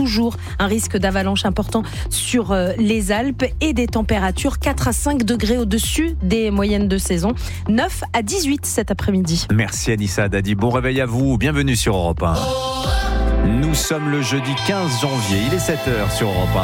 toujours un risque d'avalanche important sur les Alpes et des températures 4 à 5 degrés au-dessus des moyennes de saison. 9 à 18 cet après-midi. Merci Anissa Dadi. Bon réveil à vous. Bienvenue sur Europe 1. Nous sommes le jeudi 15 janvier. Il est 7h sur Europe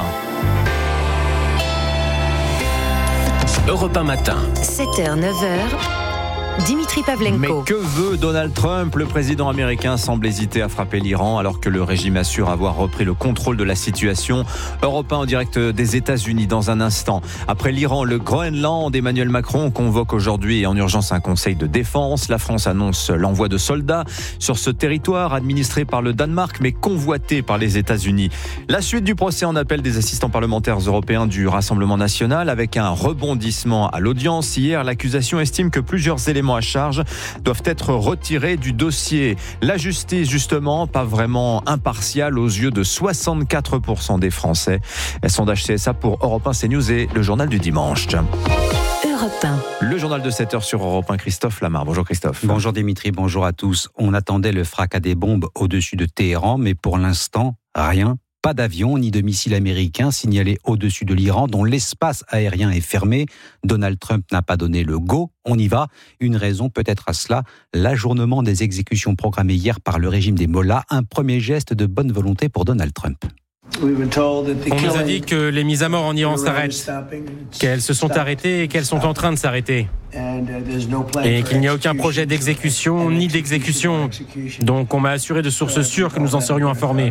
1. Europe 1 matin. 7h, 9h. Dimitri Pavlenko. Mais que veut Donald Trump ? Le président américain semble hésiter à frapper l'Iran alors que le régime assure avoir repris le contrôle de la situation. Europe 1 en direct des États-Unis dans un instant. Après l'Iran, le Groenland, Emmanuel Macron convoque aujourd'hui en urgence un conseil de défense. La France annonce l'envoi de soldats sur ce territoire administré par le Danemark mais convoité par les États-Unis. La suite du procès en appel des assistants parlementaires européens du Rassemblement national avec un rebondissement à l'audience. Hier, l'accusation estime que plusieurs éléments à charge doivent être retirés du dossier. La justice, justement, pas vraiment impartiale aux yeux de 64% des Français. Sondage CSA pour Europe 1, CNews et le journal du dimanche. Europe 1. Le journal de 7h sur Europe 1, Christophe Lamar. Bonjour Christophe. Bonjour Dimitri, bonjour à tous. On attendait le fracas des bombes au-dessus de Téhéran, mais pour l'instant, rien. Pas d'avion ni de missiles américains signalés au-dessus de l'Iran, dont l'espace aérien est fermé. Donald Trump n'a pas donné le go. On y va. Une raison peut-être à cela, l'ajournement des exécutions programmées hier par le régime des Mollahs. Un premier geste de bonne volonté pour Donald Trump. On nous a dit que les mises à mort en Iran s'arrêtent, qu'elles se sont arrêtées et qu'elles sont en train de s'arrêter. Et qu'il n'y a aucun projet d'exécution ni d'exécution. Donc on m'a assuré de sources sûres que nous en serions informés.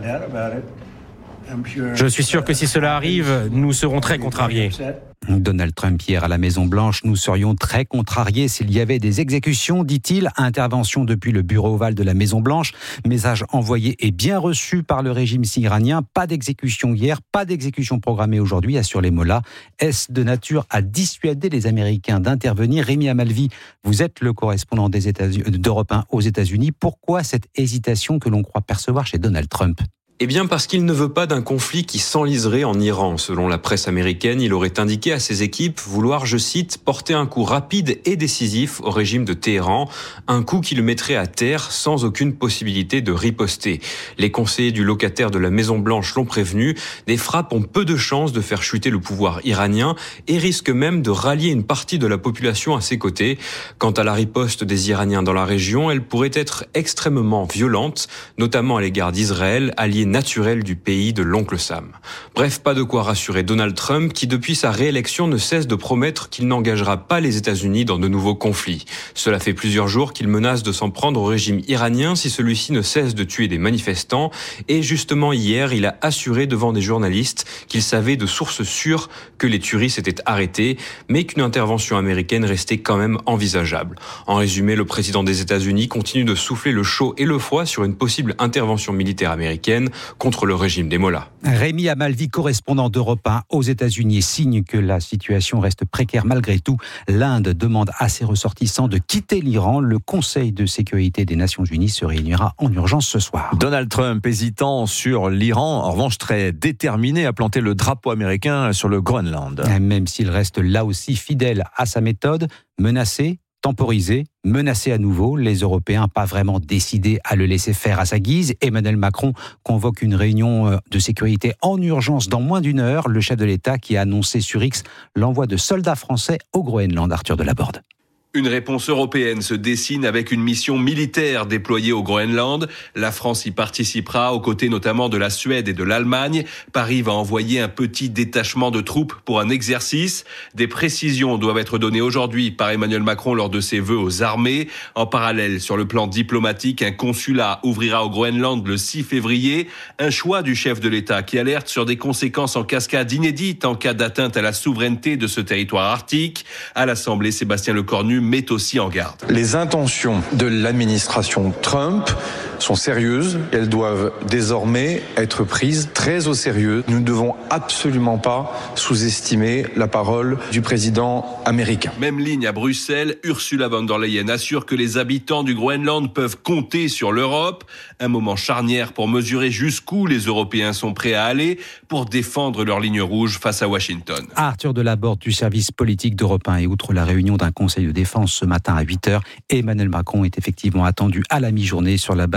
Je suis sûr que si cela arrive, nous serons très contrariés. Donald Trump hier à la Maison-Blanche, nous serions très contrariés s'il y avait des exécutions, dit-il. Intervention depuis le bureau ovale de la Maison-Blanche. Message envoyé et bien reçu par le régime iranien. Pas d'exécution hier, pas d'exécution programmée aujourd'hui, assurent les Mollahs. Est-ce de nature à dissuader les Américains d'intervenir ? Rémi Amalvi, vous êtes le correspondant d'Europe 1 aux États-Unis. Pourquoi cette hésitation que l'on croit percevoir chez Donald Trump ? Eh bien parce qu'il ne veut pas d'un conflit qui s'enliserait en Iran. Selon la presse américaine, il aurait indiqué à ses équipes vouloir, je cite, porter un coup rapide et décisif au régime de Téhéran, un coup qui le mettrait à terre sans aucune possibilité de riposter. Les conseillers du locataire de la Maison-Blanche l'ont prévenu, des frappes ont peu de chances de faire chuter le pouvoir iranien et risquent même de rallier une partie de la population à ses côtés. Quant à la riposte des Iraniens dans la région, elle pourrait être extrêmement violente, notamment à l'égard d'Israël, allié naturel du pays de l'oncle Sam. Bref, pas de quoi rassurer Donald Trump qui, depuis sa réélection, ne cesse de promettre qu'il n'engagera pas les États-Unis dans de nouveaux conflits. Cela fait plusieurs jours qu'il menace de s'en prendre au régime iranien si celui-ci ne cesse de tuer des manifestants. Et justement hier, il a assuré devant des journalistes qu'il savait de sources sûres que les tueries s'étaient arrêtées, mais qu'une intervention américaine restait quand même envisageable. En résumé, le président des États-Unis continue de souffler le chaud et le froid sur une possible intervention militaire américaine contre le régime des Mollahs. Rémi Amalvi, correspondant d'Europe 1 aux États-Unis, signe que la situation reste précaire malgré tout. L'Inde demande à ses ressortissants de quitter l'Iran. Le Conseil de sécurité des Nations Unies se réunira en urgence ce soir. Donald Trump hésitant sur l'Iran, en revanche très déterminé à planter le drapeau américain sur le Groenland. Même s'il reste là aussi fidèle à sa méthode, menacé, temporisé, menacé à nouveau, les Européens pas vraiment décidés à le laisser faire à sa guise. Emmanuel Macron convoque une réunion de sécurité en urgence dans moins d'une heure. Le chef de l'État qui a annoncé sur X l'envoi de soldats français au Groenland. Arthur Delaborde. Une réponse européenne se dessine avec une mission militaire déployée au Groenland. La France y participera, aux côtés notamment de la Suède et de l'Allemagne. Paris va envoyer un petit détachement de troupes pour un exercice. Des précisions doivent être données aujourd'hui par Emmanuel Macron lors de ses vœux aux armées. En parallèle, sur le plan diplomatique, un consulat ouvrira au Groenland le 6 février. Un choix du chef de l'État qui alerte sur des conséquences en cascade inédites en cas d'atteinte à la souveraineté de ce territoire arctique. À l'Assemblée, Sébastien Lecornu met aussi en garde. Les intentions de l'administration Trump sont sérieuses. Elles doivent désormais être prises très au sérieux. Nous ne devons absolument pas sous-estimer la parole du président américain. Même ligne à Bruxelles, Ursula von der Leyen assure que les habitants du Groenland peuvent compter sur l'Europe. Un moment charnière pour mesurer jusqu'où les Européens sont prêts à aller pour défendre leur ligne rouge face à Washington. Arthur Delaborde du service politique d'Europe 1. Et outre la réunion d'un conseil de défense ce matin à 8h, Emmanuel Macron est effectivement attendu à la mi-journée sur la base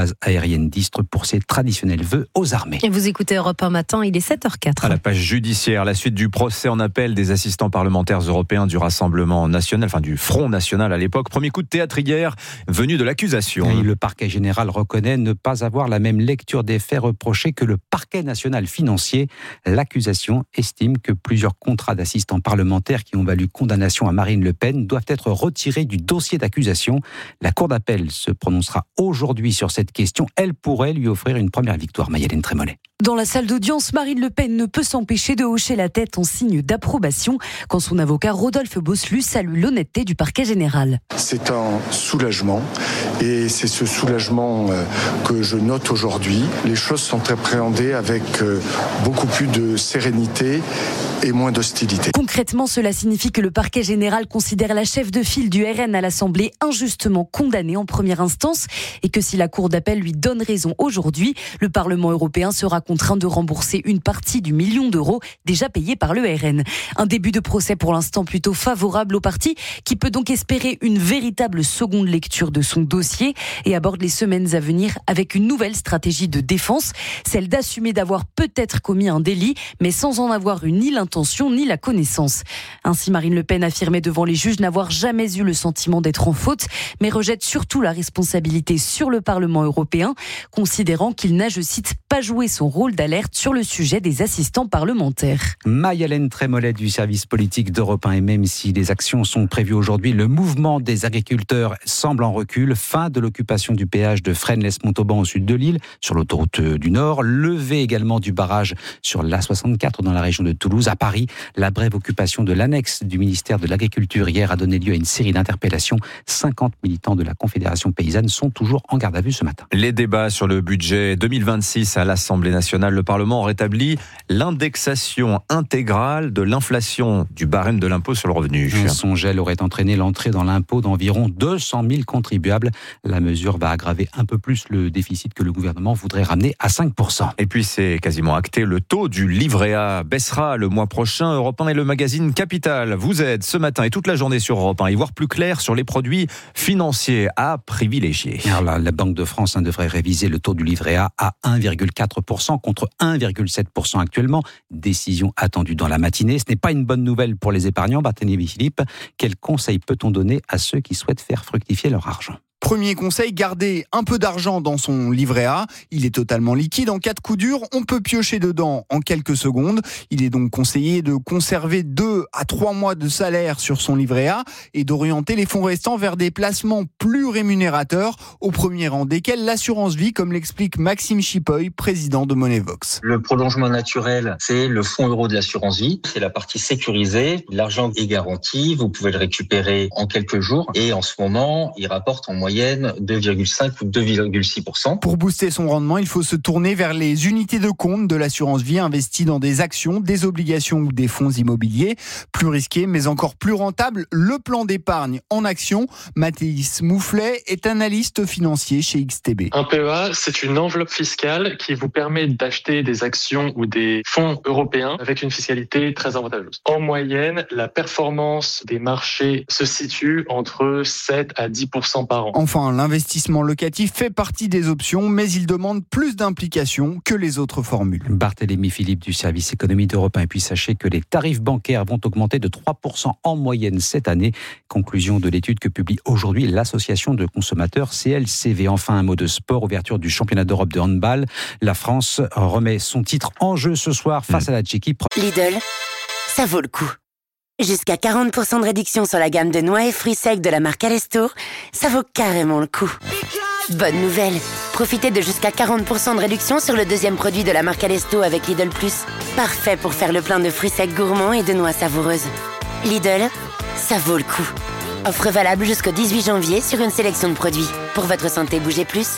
base aérienne d'Istres pour ses traditionnels vœux aux armées. Et vous écoutez Europe 1 matin, il est 7h04. À la page judiciaire, la suite du procès en appel des assistants parlementaires européens du Rassemblement national, enfin du Front national à l'époque. Premier coup de théâtre hier, venu de l'accusation. Et le parquet général reconnaît ne pas avoir la même lecture des faits reprochés que le parquet national financier. L'accusation estime que plusieurs contrats d'assistants parlementaires qui ont valu condamnation à Marine Le Pen doivent être retirés du dossier d'accusation. La Cour d'appel se prononcera aujourd'hui sur cette question. Elle pourrait lui offrir une première victoire. Maïlène Trémollet. Dans la salle d'audience, Marine Le Pen ne peut s'empêcher de hocher la tête en signe d'approbation quand son avocat Rodolphe Bosselus salue l'honnêteté du parquet général. C'est un soulagement et c'est ce soulagement que je note aujourd'hui. Les choses sont appréhendées avec beaucoup plus de sérénité et moins d'hostilité. Concrètement, cela signifie que le parquet général considère la chef de file du RN à l'Assemblée injustement condamnée en première instance et que si la Cour d'appel lui donne raison aujourd'hui, le Parlement européen sera contraint de rembourser une partie du million d'euros déjà payé par le RN. Un début de procès pour l'instant plutôt favorable au parti qui peut donc espérer une véritable seconde lecture de son dossier et aborde les semaines à venir avec une nouvelle stratégie de défense, celle d'assumer d'avoir peut-être commis un délit mais sans en avoir eu ni l'intention ni la connaissance. Ainsi, Marine Le Pen affirmait devant les juges n'avoir jamais eu le sentiment d'être en faute mais rejette surtout la responsabilité sur le Parlement européen, considérant qu'il n'a, je cite, pas joué son rôle d'alerte sur le sujet des assistants parlementaires. Maïlène Trémollet du service politique d'Europe 1. Et même si les actions sont prévues aujourd'hui, le mouvement des agriculteurs semble en recul. Fin de l'occupation du péage de Fresnes-lès-Montauban au sud de Lille, sur l'autoroute du Nord. Levée également du barrage sur l'A64 dans la région de Toulouse. À Paris, la brève occupation de l'annexe du ministère de l'Agriculture hier a donné lieu à une série d'interpellations. 50 militants de la Confédération paysanne sont toujours en garde à vue ce matin. Les débats sur le budget 2026 à l'Assemblée nationale. Le Parlement rétablit l'indexation intégrale de l'inflation du barème de l'impôt sur le revenu. Son gel aurait entraîné l'entrée dans l'impôt d'environ 200 000 contribuables. La mesure va aggraver un peu plus le déficit que le gouvernement voudrait ramener à 5%. Et puis c'est quasiment acté, le taux du livret A baissera le mois prochain. Europe 1 et le magazine Capital vous aident ce matin et toute la journée sur Europe 1 à y voir plus clair sur les produits financiers à privilégier. Alors là, la Banque de France devrait réviser le taux du livret A à 1,4% contre 1,7% actuellement. Décision attendue dans la matinée. Ce n'est pas une bonne nouvelle pour les épargnants. Barthélémy Philippe, quel conseil peut-on donner à ceux qui souhaitent faire fructifier leur argent ? Premier conseil, garder un peu d'argent dans son livret A. Il est totalement liquide. En cas de coup dur, on peut piocher dedans en quelques secondes. Il est donc conseillé de conserver 2 à 3 mois de salaire sur son livret A et d'orienter les fonds restants vers des placements plus rémunérateurs, au premier rang desquels l'assurance vie, comme l'explique Maxime Chipoy, président de Moneyvox. Le prolongement naturel, c'est le fonds euro de l'assurance vie. C'est la partie sécurisée. L'argent est garanti. Vous pouvez le récupérer en quelques jours. Et en ce moment, il rapporte en moyenne 2,5 ou 2,6%. Pour booster son rendement, il faut se tourner vers les unités de compte de l'assurance vie investies dans des actions, des obligations ou des fonds immobiliers. Plus risqué, mais encore plus rentable, le plan d'épargne en actions. Mathéis Mouflet est analyste financier chez XTB. Un PEA, c'est une enveloppe fiscale qui vous permet d'acheter des actions ou des fonds européens avec une fiscalité très avantageuse. En moyenne, la performance des marchés se situe entre 7 à 10% par an. Enfin, l'investissement locatif fait partie des options, mais il demande plus d'implication que les autres formules. Barthélémy Philippe du service économie d'Europe 1. Et puis sachez que les tarifs bancaires vont augmenter de 3% en moyenne cette année. Conclusion de l'étude que publie aujourd'hui l'association de consommateurs CLCV. Enfin, un mot de sport, ouverture du championnat d'Europe de handball. La France remet son titre en jeu ce soir face à la Tchéquie. Lidl, ça vaut le coup. Jusqu'à 40% de réduction sur la gamme de noix et fruits secs de la marque Alestour, ça vaut carrément le coup. Bonne nouvelle, profitez de jusqu'à 40% de réduction sur le deuxième produit de la marque Alesto avec Lidl+. Parfait pour faire le plein de fruits secs gourmands et de noix savoureuses. Lidl, ça vaut le coup. Offre valable jusqu'au 18 janvier sur une sélection de produits. Pour votre santé, bougez plus.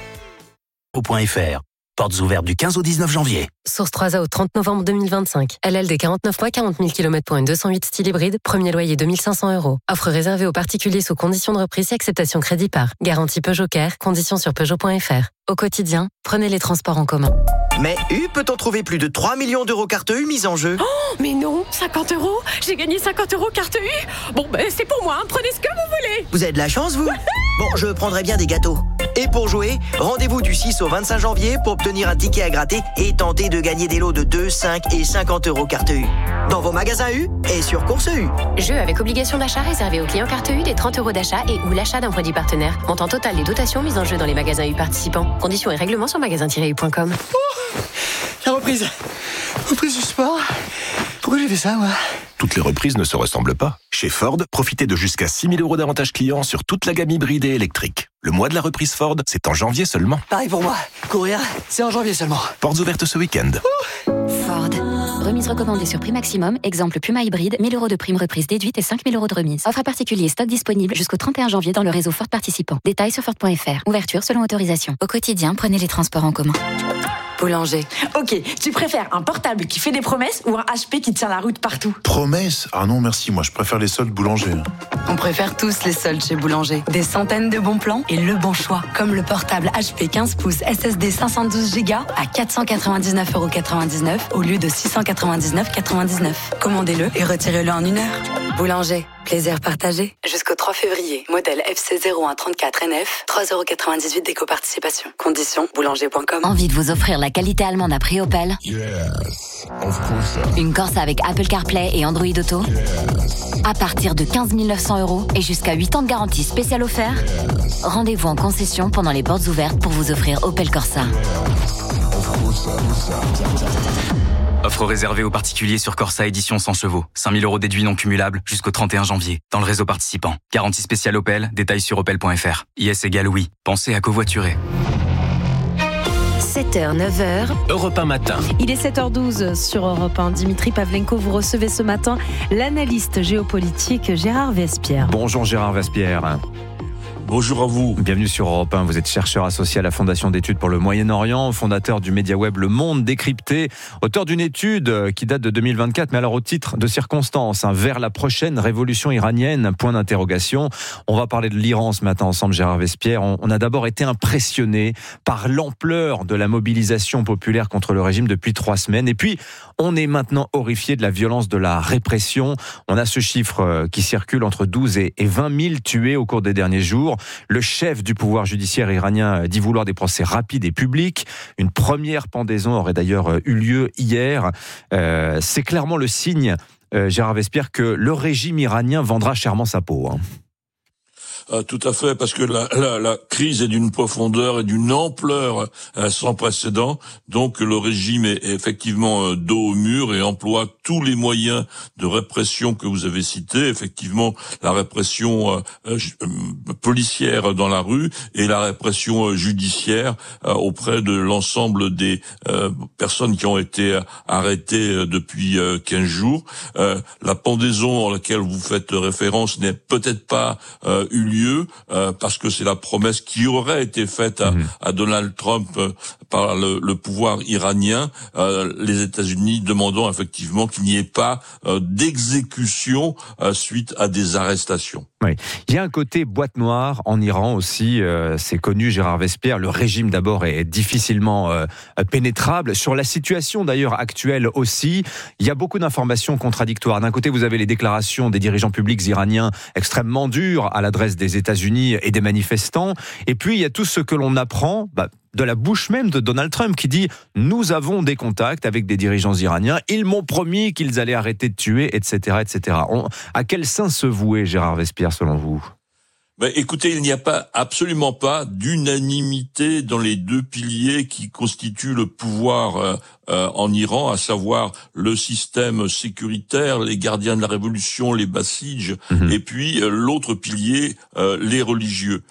.fr. Portes ouvertes du 15 au 19 janvier. Source 3A au 30 novembre 2025. LLD 49 mois, 40 000 km pour une 208 style hybride. Premier loyer 2 500 €. Offre réservée aux particuliers sous conditions de reprise et acceptation crédit par. Garantie Peugeot Care. Conditions sur Peugeot.fr. Au quotidien, prenez les transports en commun. Mais U peut-en trouver plus de 3 millions d'euros carte U mise en jeu. Oh, mais non, 50 €. J'ai gagné 50 € carte U. Bon, ben c'est pour moi, prenez ce que vous voulez. Vous avez de la chance, vous. Bon, je prendrai bien des gâteaux. Et pour jouer, rendez-vous du 6 au 25 janvier pour obtenir un ticket à gratter et tenter de gagner des lots de 2, 5 et 50 € carte U. Dans vos magasins U et sur Course U. Jeu avec obligation d'achat réservé aux clients carte U des 30 € d'achat et ou l'achat d'un produit partenaire. Montant total des dotations mises en jeu dans les magasins U participants. Conditions et règlements sur magasin-u.com. La reprise du sport. Pourquoi j'ai fait ça, moi? Toutes les reprises ne se ressemblent pas. Chez Ford, profitez de jusqu'à 6 000 € d'avantages clients sur toute la gamme hybride et électrique. Le mois de la reprise Ford, c'est en janvier seulement. Pareil pour moi. Courir, c'est en janvier seulement. Portes ouvertes ce week-end. Ford. Remise recommandée sur prix maximum. Exemple Puma hybride, 1 000 € de prime reprise déduite et 5 000 € de remise. Offre à particulier, stock disponible jusqu'au 31 janvier dans le réseau Ford participant. Détails sur Ford.fr. Ouverture selon autorisation. Au quotidien, prenez les transports en commun. Boulanger. Ok, tu préfères un portable qui fait des promesses ou un HP qui tient la route partout? Promesses? Ah non merci, moi je préfère les soldes Boulanger. On préfère tous les soldes chez Boulanger. Des centaines de bons plans et le bon choix. Comme le portable HP 15 pouces SSD 512 Go à 499,99 € au lieu de 699,99 €. Commandez-le et retirez-le en 1 heure. Boulanger, plaisir partagé. Jusqu'au 3 février, modèle FC0134NF, 3,98 € d'éco-participation. Conditions, boulanger.com. Envie de vous offrir la qualité allemande à prix Opel? Une Corsa avec Apple CarPlay et Android Auto? À partir de 15 900 € et jusqu'à 8 ans de garantie spéciale offert? Rendez-vous en concession pendant les portes ouvertes pour vous offrir Opel Corsa. Offre réservée aux particuliers sur Corsa édition 100 chevaux. 5 000 € déduits non cumulables jusqu'au 31 janvier. Dans le réseau participant. Garantie spéciale Opel. Détails sur opel.fr. IS égale oui. Pensez à covoiturer. 7h, 9h. Europe 1 matin. Il est 7h12 sur Europe 1. Dimitri Pavlenko, vous recevez ce matin l'analyste géopolitique Gérard Vespierre. Bonjour Gérard Vespierre. Bonjour à vous. Bienvenue sur Europe 1. Vous êtes chercheur associé à la Fondation d'études pour le Moyen-Orient, fondateur du média web Le Monde Décrypté, auteur d'une étude qui date de 2024, mais alors au titre de circonstance, vers la prochaine révolution iranienne, point d'interrogation. On va parler de l'Iran ce matin ensemble, Gérard Vespierre. On a d'abord été impressionné par l'ampleur de la mobilisation populaire contre le régime depuis 3 semaines. Et puis, on est maintenant horrifié de la violence de la répression. On a ce chiffre qui circule entre 12 et 20 000 tués au cours des derniers jours. Le chef du pouvoir judiciaire iranien dit vouloir des procès rapides et publics. Une première pendaison aurait d'ailleurs eu lieu hier. C'est clairement le signe, Gérard Vespierre, que le régime iranien vendra chèrement sa peau. Tout à fait, parce que la crise est d'une profondeur et d'une ampleur sans précédent. Donc le régime est effectivement dos au mur et emploie tous les moyens de répression que vous avez cités. Effectivement, la répression policière dans la rue et la répression judiciaire auprès de l'ensemble des personnes qui ont été arrêtées depuis 15 jours. La pendaison à laquelle vous faites référence n'est peut-être pas eu lieu parce que c'est la promesse qui aurait été faite à Donald Trump par le pouvoir iranien, les États-Unis demandant effectivement qu'il n'y ait pas d'exécution suite à des arrestations. Oui. Il y a un côté boîte noire en Iran aussi, c'est connu, Gérard Vespierre. Le régime d'abord est difficilement pénétrable. Sur la situation d'ailleurs actuelle aussi, il y a beaucoup d'informations contradictoires. D'un côté, vous avez les déclarations des dirigeants publics iraniens extrêmement dures à l'adresse des États-Unis et des manifestants. Et puis, il y a tout ce que l'on apprend de la bouche même de Donald Trump qui dit « Nous avons des contacts avec des dirigeants iraniens, ils m'ont promis qu'ils allaient arrêter de tuer, etc. etc. » À quel sein se vouer, Gérard Vespierre, selon vous ? Écoutez, il n'y a absolument pas d'unanimité dans les deux piliers qui constituent le pouvoir en Iran, à savoir le système sécuritaire, les gardiens de la révolution, les Bassidj, et puis l'autre pilier, les religieux.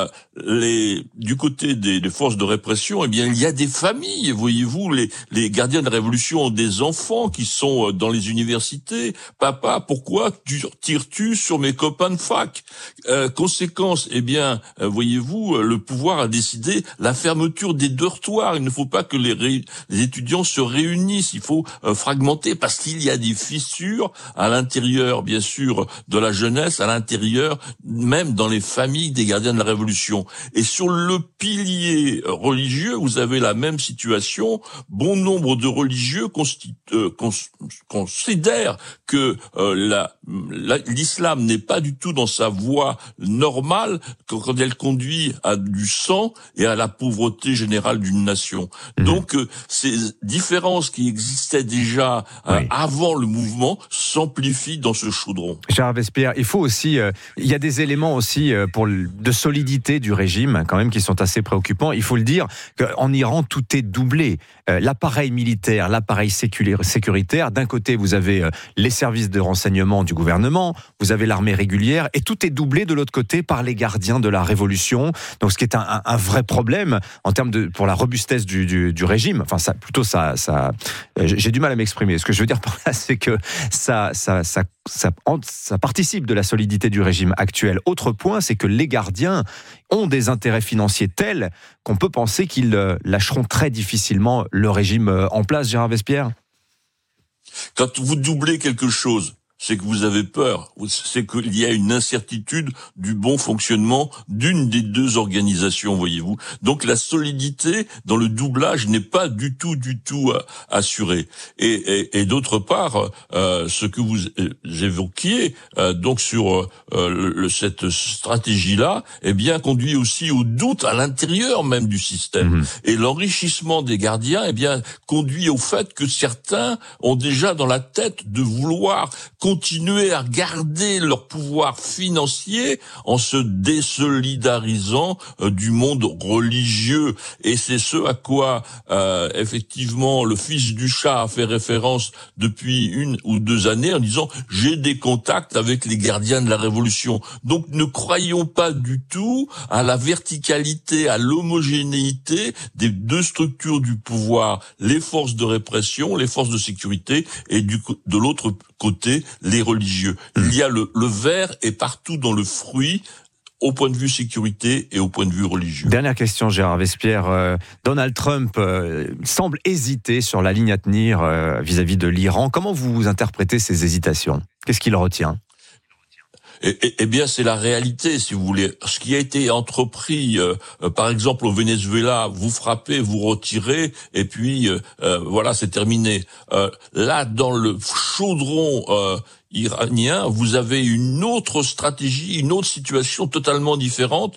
Du côté des forces de répression, eh bien, il y a des familles, voyez-vous, les gardiens de la révolution ont des enfants qui sont dans les universités. Papa, pourquoi tires-tu sur mes copains de fac? Conséquence, eh bien, voyez-vous, le pouvoir a décidé la fermeture des dortoirs. Il ne faut pas que les étudiants se réunissent. Il faut fragmenter parce qu'il y a des fissures à l'intérieur, bien sûr, de la jeunesse, à l'intérieur, même dans les familles des gardiens de la révolution. Et sur le pilier religieux, vous avez la même situation. Bon nombre de religieux considèrent que l'islam n'est pas du tout dans sa voie normale quand elle conduit à du sang et à la pauvreté générale d'une nation. Donc ces différences qui existaient déjà avant le mouvement s'amplifient dans ce chaudron. Gérard Vespierre, il faut aussi, il y a des éléments aussi de solidité du régime quand même qui sont assez préoccupants. Il faut le dire qu'en Iran tout est doublé. L'appareil militaire, l'appareil sécuritaire. D'un côté, vous avez les services de renseignement du gouvernement, vous avez l'armée régulière, et tout est doublé de l'autre côté par les gardiens de la révolution. Donc, ce qui est un vrai problème en termes pour la robustesse du régime. Enfin, j'ai du mal à m'exprimer. Ce que je veux dire par là, c'est que ça participe de la solidité du régime actuel. Autre point, c'est que les gardiens ont des intérêts financiers tels qu'on peut penser qu'ils lâcheront très difficilement le régime en place, Gérard Vespierre. Quand vous doublez quelque chose, c'est que vous avez peur, c'est qu'il y a une incertitude du bon fonctionnement d'une des deux organisations, voyez-vous. Donc la solidité dans le doublage n'est pas du tout assurée. Et d'autre part, ce que vous évoquiez donc sur cette stratégie-là, eh bien conduit aussi au doute à l'intérieur même du système. Et l'enrichissement des gardiens, eh bien conduit au fait que certains ont déjà dans la tête de vouloir continuer à garder leur pouvoir financier en se désolidarisant du monde religieux. Et c'est ce à quoi, effectivement, le fils du Shah a fait référence depuis 1 ou 2 années en disant « j'ai des contacts avec les gardiens de la révolution ». Donc ne croyons pas du tout à la verticalité, à l'homogénéité des deux structures du pouvoir, les forces de répression, les forces de sécurité et de l'autre côté, les religieux. Il y a le ver est partout dans le fruit, au point de vue sécurité et au point de vue religieux. Dernière question, Gérard Vespierre. Donald Trump semble hésiter sur la ligne à tenir vis-à-vis de l'Iran. Comment vous interprétez ces hésitations ? Qu'est-ce qui le retient ? Eh bien, c'est la réalité, si vous voulez. Ce qui a été entrepris, par exemple, au Venezuela, vous frappez, vous retirez, et puis voilà, c'est terminé. Là, dans le chaudron iranien, vous avez une autre stratégie, une autre situation totalement différente.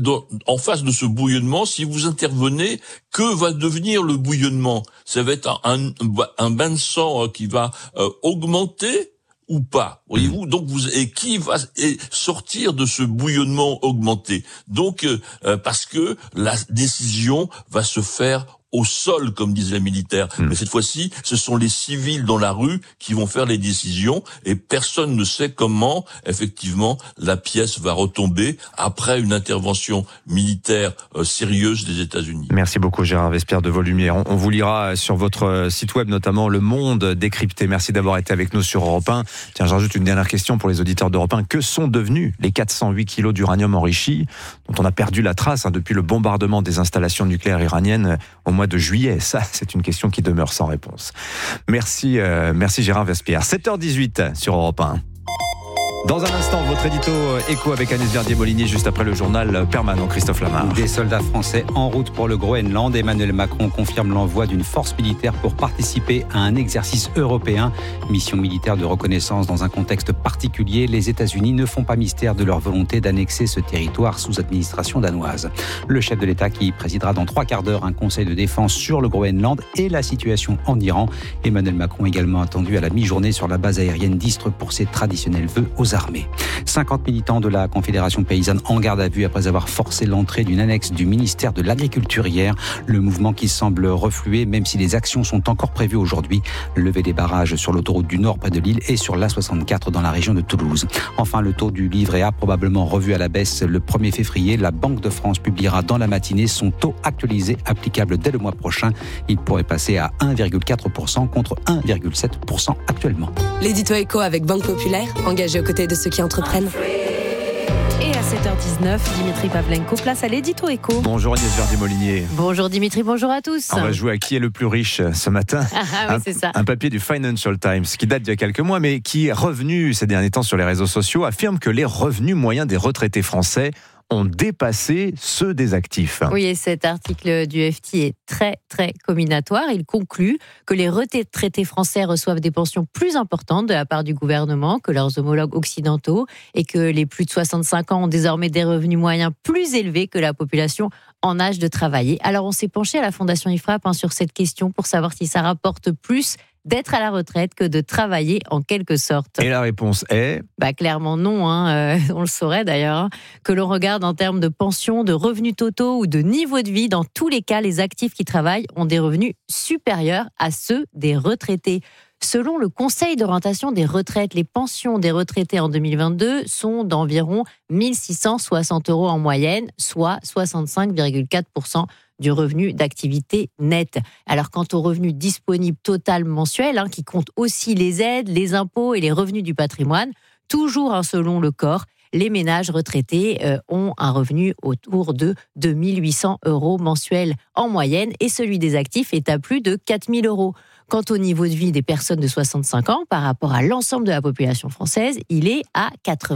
En face de ce bouillonnement, si vous intervenez, que va devenir le bouillonnement ? Ça va être un bain de sang qui va augmenter ou pas, voyez-vous. Donc et qui va sortir de ce bouillonnement augmenté ? Donc parce que la décision va se faire au sol, comme disent les militaires. Mais cette fois-ci, ce sont les civils dans la rue qui vont faire les décisions et personne ne sait comment, effectivement, la pièce va retomber après une intervention militaire sérieuse des États-Unis. Merci beaucoup, Gérard Vespierre de Volumière. On vous lira sur votre site web, notamment Le Monde décrypté. Merci d'avoir été avec nous sur Europe 1. Tiens, j'ajoute une dernière question pour les auditeurs d'Europe 1. Que sont devenus les 408 kilos d'uranium enrichi dont on a perdu la trace depuis le bombardement des installations nucléaires iraniennes au mois de juillet? Ça, c'est une question qui demeure sans réponse. Merci Gérard Vespierre. 7h18 sur Europe 1. Dans un instant, votre édito écho avec Agnès Verdier-Molinier, juste après le journal permanent Christophe Lamar. Des soldats français en route pour le Groenland. Emmanuel Macron confirme l'envoi d'une force militaire pour participer à un exercice européen. Mission militaire de reconnaissance dans un contexte particulier. Les États-Unis ne font pas mystère de leur volonté d'annexer ce territoire sous administration danoise. Le chef de l'État qui présidera dans 3 quarts d'heure un conseil de défense sur le Groenland et la situation en Iran. Emmanuel Macron également attendu à la mi-journée sur la base aérienne d'Istres pour ses traditionnels vœux aux armées. 50 militants de la Confédération paysanne en garde à vue après avoir forcé l'entrée d'une annexe du ministère de l'Agriculture hier. Le mouvement qui semble refluer, même si les actions sont encore prévues aujourd'hui. Lever des barrages sur l'autoroute du Nord près de Lille et sur l'A64 dans la région de Toulouse. Enfin, le taux du livret A probablement revu à la baisse le 1er février. La Banque de France publiera dans la matinée son taux actualisé applicable dès le mois prochain. Il pourrait passer à 1,4% contre 1,7% actuellement. L'édito écho avec Banque Populaire, engagé aux côtés de ceux qui entreprennent. Et à 7h19, Dimitri Pavlenko, place à l'édito écho. Bonjour Agnès Verdier-Molinier. Bonjour Dimitri, bonjour à tous. On va jouer à qui est le plus riche ce matin. Oui, c'est ça. Un papier du Financial Times qui date d'il y a quelques mois, mais qui est revenu ces derniers temps sur les réseaux sociaux, affirme que les revenus moyens des retraités français ont dépassé ceux des actifs. Oui, et cet article du FT est très, très comminatoire. Il conclut que les retraités français reçoivent des pensions plus importantes de la part du gouvernement que leurs homologues occidentaux et que les plus de 65 ans ont désormais des revenus moyens plus élevés que la population en âge de travailler. Alors, on s'est penché à la Fondation IFRAP sur cette question pour savoir si ça rapporte plus d'être à la retraite que de travailler en quelque sorte. Et la réponse est clairement non, on le saurait d'ailleurs, que l'on regarde en termes de pension, de revenus totaux ou de niveau de vie. Dans tous les cas, les actifs qui travaillent ont des revenus supérieurs à ceux des retraités. Selon le Conseil d'orientation des retraites, les pensions des retraités en 2022 sont d'environ 1 660 € en moyenne, soit 65,4% du revenu d'activité net. Alors, quant au revenu disponible total mensuel, qui compte aussi les aides, les impôts et les revenus du patrimoine, toujours selon le corps, les ménages retraités ont un revenu autour de 2 800 € mensuels en moyenne et celui des actifs est à plus de 4 000 €. Quant au niveau de vie des personnes de 65 ans, par rapport à l'ensemble de la population française, il est à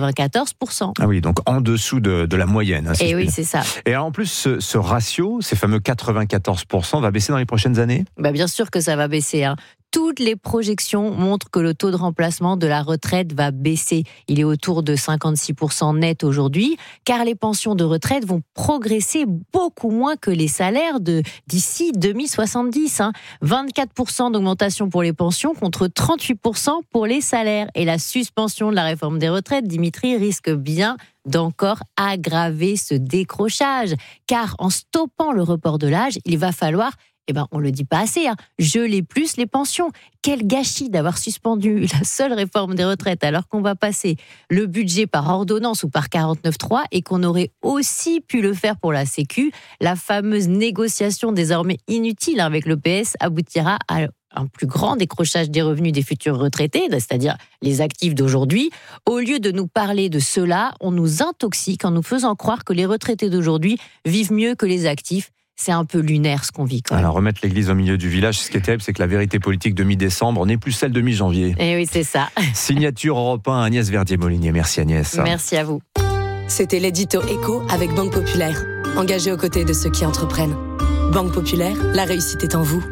94%. Ah oui, donc en dessous de la moyenne. Et oui, c'est ça. Et en plus, ce ratio, ces fameux 94%, va baisser dans les prochaines années ? Bien sûr que ça va baisser. Toutes les projections montrent que le taux de remplacement de la retraite va baisser. Il est autour de 56% net aujourd'hui, car les pensions de retraite vont progresser beaucoup moins que les salaires d'ici 2070. 24% d'augmentation pour les pensions contre 38% pour les salaires. Et la suspension de la réforme des retraites, Dimitri, risque bien d'encore aggraver ce décrochage. Car en stoppant le report de l'âge, il va falloir on le dit pas assez, geler plus les pensions. Quel gâchis d'avoir suspendu la seule réforme des retraites alors qu'on va passer le budget par ordonnance ou par 49.3 et qu'on aurait aussi pu le faire pour la Sécu. La fameuse négociation désormais inutile avec le PS aboutira à un plus grand décrochage des revenus des futurs retraités, c'est-à-dire les actifs d'aujourd'hui. Au lieu de nous parler de cela, on nous intoxique en nous faisant croire que les retraités d'aujourd'hui vivent mieux que les actifs. C'est un peu lunaire ce qu'on vit quand même. Alors remettre l'église au milieu du village, ce qui est terrible, c'est que la vérité politique de mi-décembre n'est plus celle de mi-janvier. Et oui, c'est ça. Signature Europe 1, Agnès Verdier-Molinier. Merci Agnès. Merci à vous. C'était l'édito Écho avec Banque Populaire. Engagé aux côtés de ceux qui entreprennent. Banque Populaire, la réussite est en vous.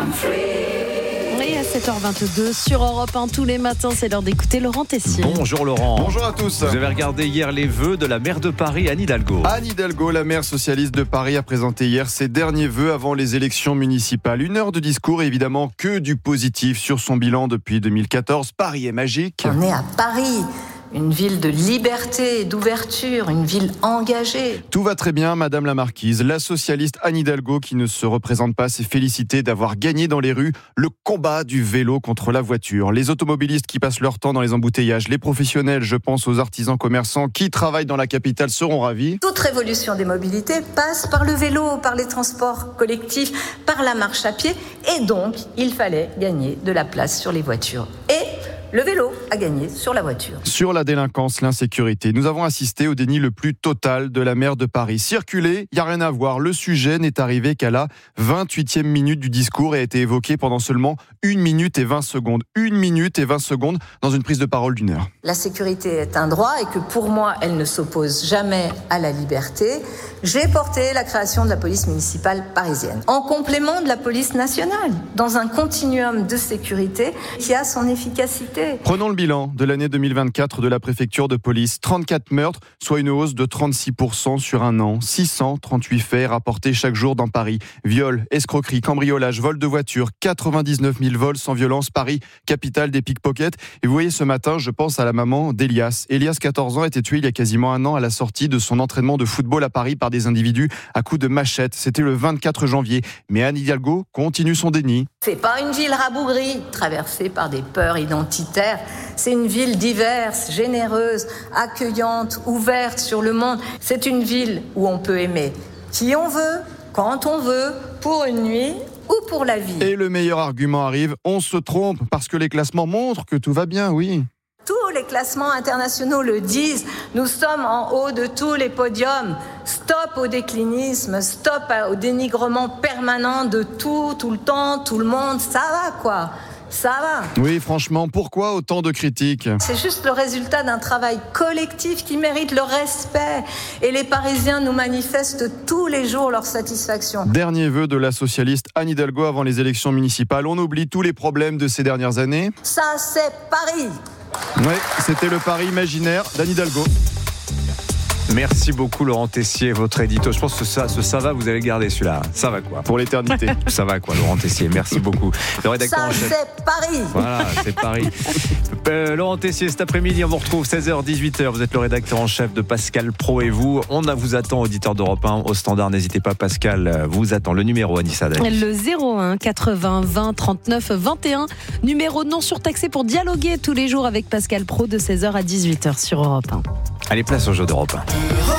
Et à 7h22 sur Europe 1, tous les matins, c'est l'heure d'écouter Laurent Tessier. Bonjour Laurent. Bonjour à tous. Vous avez regardé hier les vœux de la maire de Paris, Anne Hidalgo. Anne Hidalgo, la maire socialiste de Paris, a présenté hier ses derniers vœux avant les élections municipales. 1 heure de discours et évidemment que du positif sur son bilan depuis 2014. Paris est magique. On est à Paris. Une ville de liberté et d'ouverture, une ville engagée. Tout va très bien, Madame la Marquise. La socialiste Anne Hidalgo, qui ne se représente pas, s'est félicitée d'avoir gagné dans les rues le combat du vélo contre la voiture. Les automobilistes qui passent leur temps dans les embouteillages, les professionnels, je pense aux artisans commerçants qui travaillent dans la capitale, seront ravis. Toute révolution des mobilités passe par le vélo, par les transports collectifs, par la marche à pied. Et donc, il fallait gagner de la place sur les voitures. Et le vélo a gagné sur la voiture. Sur la délinquance, l'insécurité, nous avons assisté au déni le plus total de la maire de Paris. Circuler, il n'y a rien à voir. Le sujet n'est arrivé qu'à la 28e minute du discours et a été évoqué pendant seulement 1 minute et 20 secondes. 1 minute et 20 secondes dans une prise de parole d'1 heure. La sécurité est un droit et que pour moi, elle ne s'oppose jamais à la liberté. J'ai porté la création de la police municipale parisienne, en complément de la police nationale, dans un continuum de sécurité qui a son efficacité. Prenons le bilan de l'année 2024 de la préfecture de police. 34 meurtres, soit une hausse de 36% sur un an. 638 faits rapportés chaque jour dans Paris. Viols, escroqueries, cambriolages, vols de voitures. 99 000 vols sans violence. Paris, capitale des pickpockets. Et vous voyez, ce matin, je pense à la maman d'Elias. Elias, 14 ans, a été tué il y a quasiment 1 an à la sortie de son entraînement de football à Paris par des individus à coups de machette. C'était le 24 janvier. Mais Anne Hidalgo continue son déni. C'est pas une ville rabougrie, traversée par des peurs identitaires. C'est une ville diverse, généreuse, accueillante, ouverte sur le monde. C'est une ville où on peut aimer qui on veut, quand on veut, pour une nuit ou pour la vie. Et le meilleur argument arrive, on se trompe parce que les classements montrent que tout va bien, oui. Tous les classements internationaux le disent. Nous sommes en haut de tous les podiums. Stop au déclinisme, stop au dénigrement permanent de tout le temps, tout le monde. Ça va quoi. Ça va. Oui, franchement, pourquoi autant de critiques ? C'est juste le résultat d'un travail collectif qui mérite le respect. Et les Parisiens nous manifestent tous les jours leur satisfaction. Dernier vœu de la socialiste Anne Hidalgo avant les élections municipales. On oublie tous les problèmes de ces dernières années. Ça, c'est Paris. Oui, c'était le Paris imaginaire d'Anne Hidalgo. Merci beaucoup Laurent Tessier, votre édito. Je pense que ça va, vous allez garder celui-là. Ça va quoi ? Pour l'éternité. Ça va quoi, Laurent Tessier. Merci beaucoup. Le rédacteur en chef. C'est Paris. Voilà, c'est Paris. Laurent Tessier, cet après-midi, on vous retrouve 16h, 18h. Vous êtes le rédacteur en chef de Pascal Pro et vous. Vous attend, auditeur d'Europe 1 au standard. N'hésitez pas, Pascal vous attend. Le numéro, Anissa Dali. Le 01 80 20 39 21. Numéro non surtaxé pour dialoguer tous les jours avec Pascal Pro de 16h à 18h sur Europe 1. Allez, place au jeu d'Europe 1.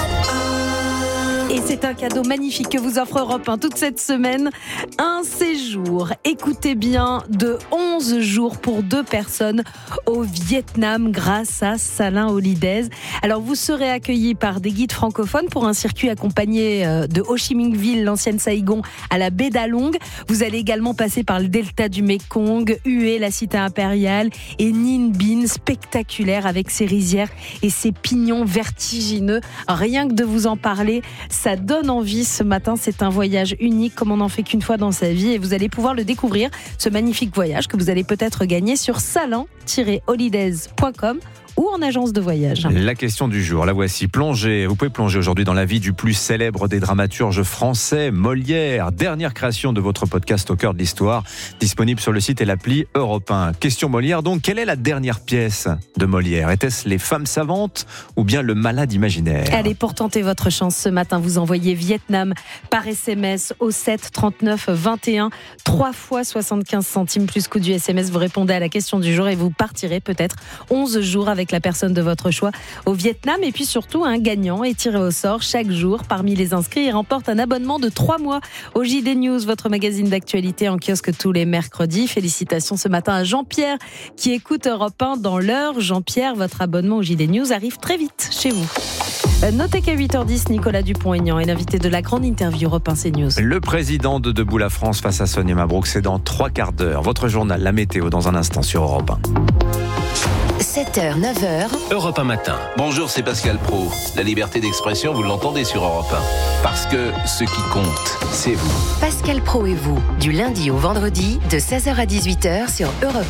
Et c'est un cadeau magnifique que vous offre Europe 1 toute cette semaine. Un séjour, écoutez bien, de 11 jours pour 2 personnes au Vietnam grâce à Salin Holidays. Alors vous serez accueillis par des guides francophones pour un circuit accompagné de Ho Chi Minh Ville, l'ancienne Saigon, à la baie d'Along. Vous allez également passer par le delta du Mekong, Hue, la cité impériale et Ninh Binh, spectaculaire avec ses rizières et ses pignons vertigineux. Rien que de vous en parler, ça donne envie ce matin. C'est un voyage unique comme on n'en fait qu'une fois dans sa vie et vous allez pouvoir le découvrir, ce magnifique voyage que vous allez peut-être gagner sur salin-holidays.com ou en agence de voyage. La question du jour, la voici. Vous pouvez plonger aujourd'hui dans la vie du plus célèbre des dramaturges français, Molière. Dernière création de votre podcast Au cœur de l'histoire, disponible sur le site et l'appli Europe 1. Question Molière donc, quelle est la dernière pièce de Molière ? Était-ce Les Femmes savantes ou bien Le malade imaginaire ? Allez, pour tenter votre chance ce matin, vous envoyez Vietnam par SMS au 7 39 21, 3 fois 75 centimes plus coût du SMS. Vous répondez à la question du jour et vous partirez peut-être 11 jours avec la personne de votre choix au Vietnam. Et puis surtout, un gagnant est tiré au sort chaque jour parmi les inscrits et remporte un abonnement de 3 mois au JD News, votre magazine d'actualité en kiosque tous les mercredis. Félicitations ce matin à Jean-Pierre qui écoute Europe 1 dans l'heure. Jean-Pierre, votre abonnement au JD News arrive très vite chez vous. Notez qu'à 8h10, Nicolas Dupont-Aignan est l'invité de la grande interview Europe 1 CNews. Le président de Debout la France face à Sonia Mabrouk, c'est dans 3 quarts d'heure. Votre journal, la météo, dans un instant sur Europe 1. 7h, 9h. Europe 1 matin. Bonjour, c'est Pascal Pro. La liberté d'expression, vous l'entendez sur Europe 1. Parce que ce qui compte, c'est vous. Pascal Pro et vous, du lundi au vendredi, de 16h à 18h sur Europe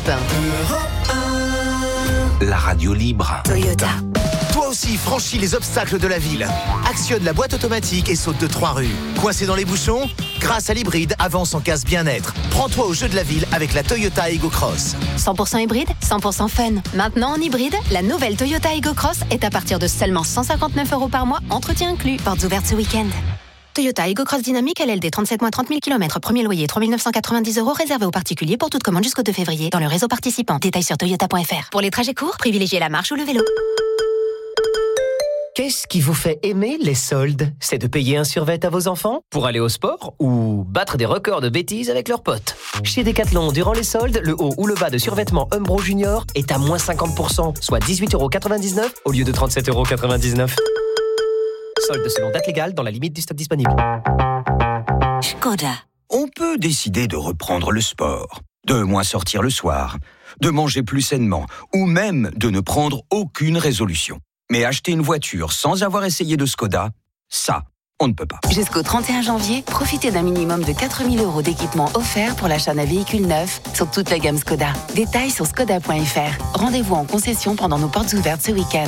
1. La radio libre. Toyota. Toi aussi, franchis les obstacles de la ville. Actionne la boîte automatique et saute de 3 rues. Coincé dans les bouchons ? Grâce à l'hybride, avance en casse bien-être. Prends-toi au jeu de la ville avec la Toyota Ego Cross. 100% hybride, 100% fun. Maintenant en hybride, la nouvelle Toyota Ego Cross est à partir de seulement 159 € par mois, entretien inclus. Portes ouvertes ce week-end. Toyota Ego Cross Dynamique LLD, 37 mois, 30 000 km, premier loyer 3 990 € réservé aux particuliers pour toute commande jusqu'au 2 février dans le réseau participant. Détails sur toyota.fr. Pour les trajets courts, privilégiez la marche ou le vélo. Qu'est-ce qui vous fait aimer les soldes ? C'est de payer un survêt à vos enfants pour aller au sport ou battre des records de bêtises avec leurs potes. Chez Decathlon, durant les soldes, le haut ou le bas de survêtement Umbro Junior est à moins 50%, soit 18,99 € au lieu de 37,99 €. Soldes selon date légale dans la limite du stock disponible. Škoda. On peut décider de reprendre le sport, de moins sortir le soir, de manger plus sainement ou même de ne prendre aucune résolution. Mais acheter une voiture sans avoir essayé de Škoda, ça, on ne peut pas. Jusqu'au 31 janvier, profitez d'un minimum de 4 000 € d'équipement offert pour l'achat d'un véhicule neuf sur toute la gamme Škoda. Détails sur škoda.fr. Rendez-vous en concession pendant nos portes ouvertes ce week-end.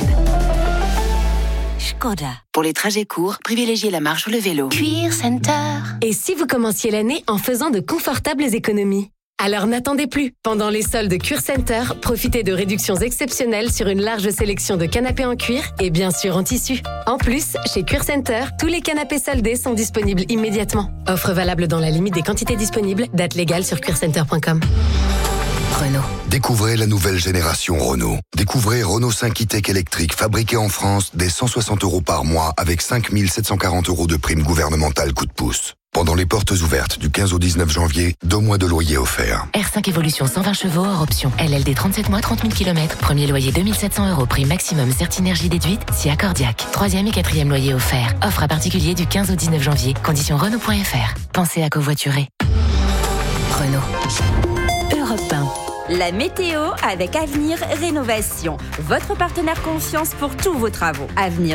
Škoda. Pour les trajets courts, privilégiez la marche ou le vélo. Cuir Center. Et si vous commenciez l'année en faisant de confortables économies ? Alors n'attendez plus. Pendant les soldes Cuir Center, profitez de réductions exceptionnelles sur une large sélection de canapés en cuir et bien sûr en tissu. En plus, chez Cuir Center, tous les canapés soldés sont disponibles immédiatement. Offre valable dans la limite des quantités disponibles. Date légale sur cuircenter.com. Renault. Découvrez la nouvelle génération Renault. Découvrez Renault 5 e-Tech électrique fabriqué en France dès 160 € par mois avec 5 740 € de prime gouvernementale coup de pouce. Pendant les portes ouvertes du 15 au 19 janvier, 2 mois de loyer offerts. R5 Evolution 120 chevaux hors option. LLD 37 mois, 30 000 km. Premier loyer 2700 €. Prime maximum Certinergie déduite si accordiaque. 3e et 4e loyer offert. Offre à particulier du 15 au 19 janvier. Conditions Renault.fr. Pensez à covoiturer. Renault. Europe 1. La météo avec Avenir Rénovation. Votre partenaire confiance pour tous vos travaux.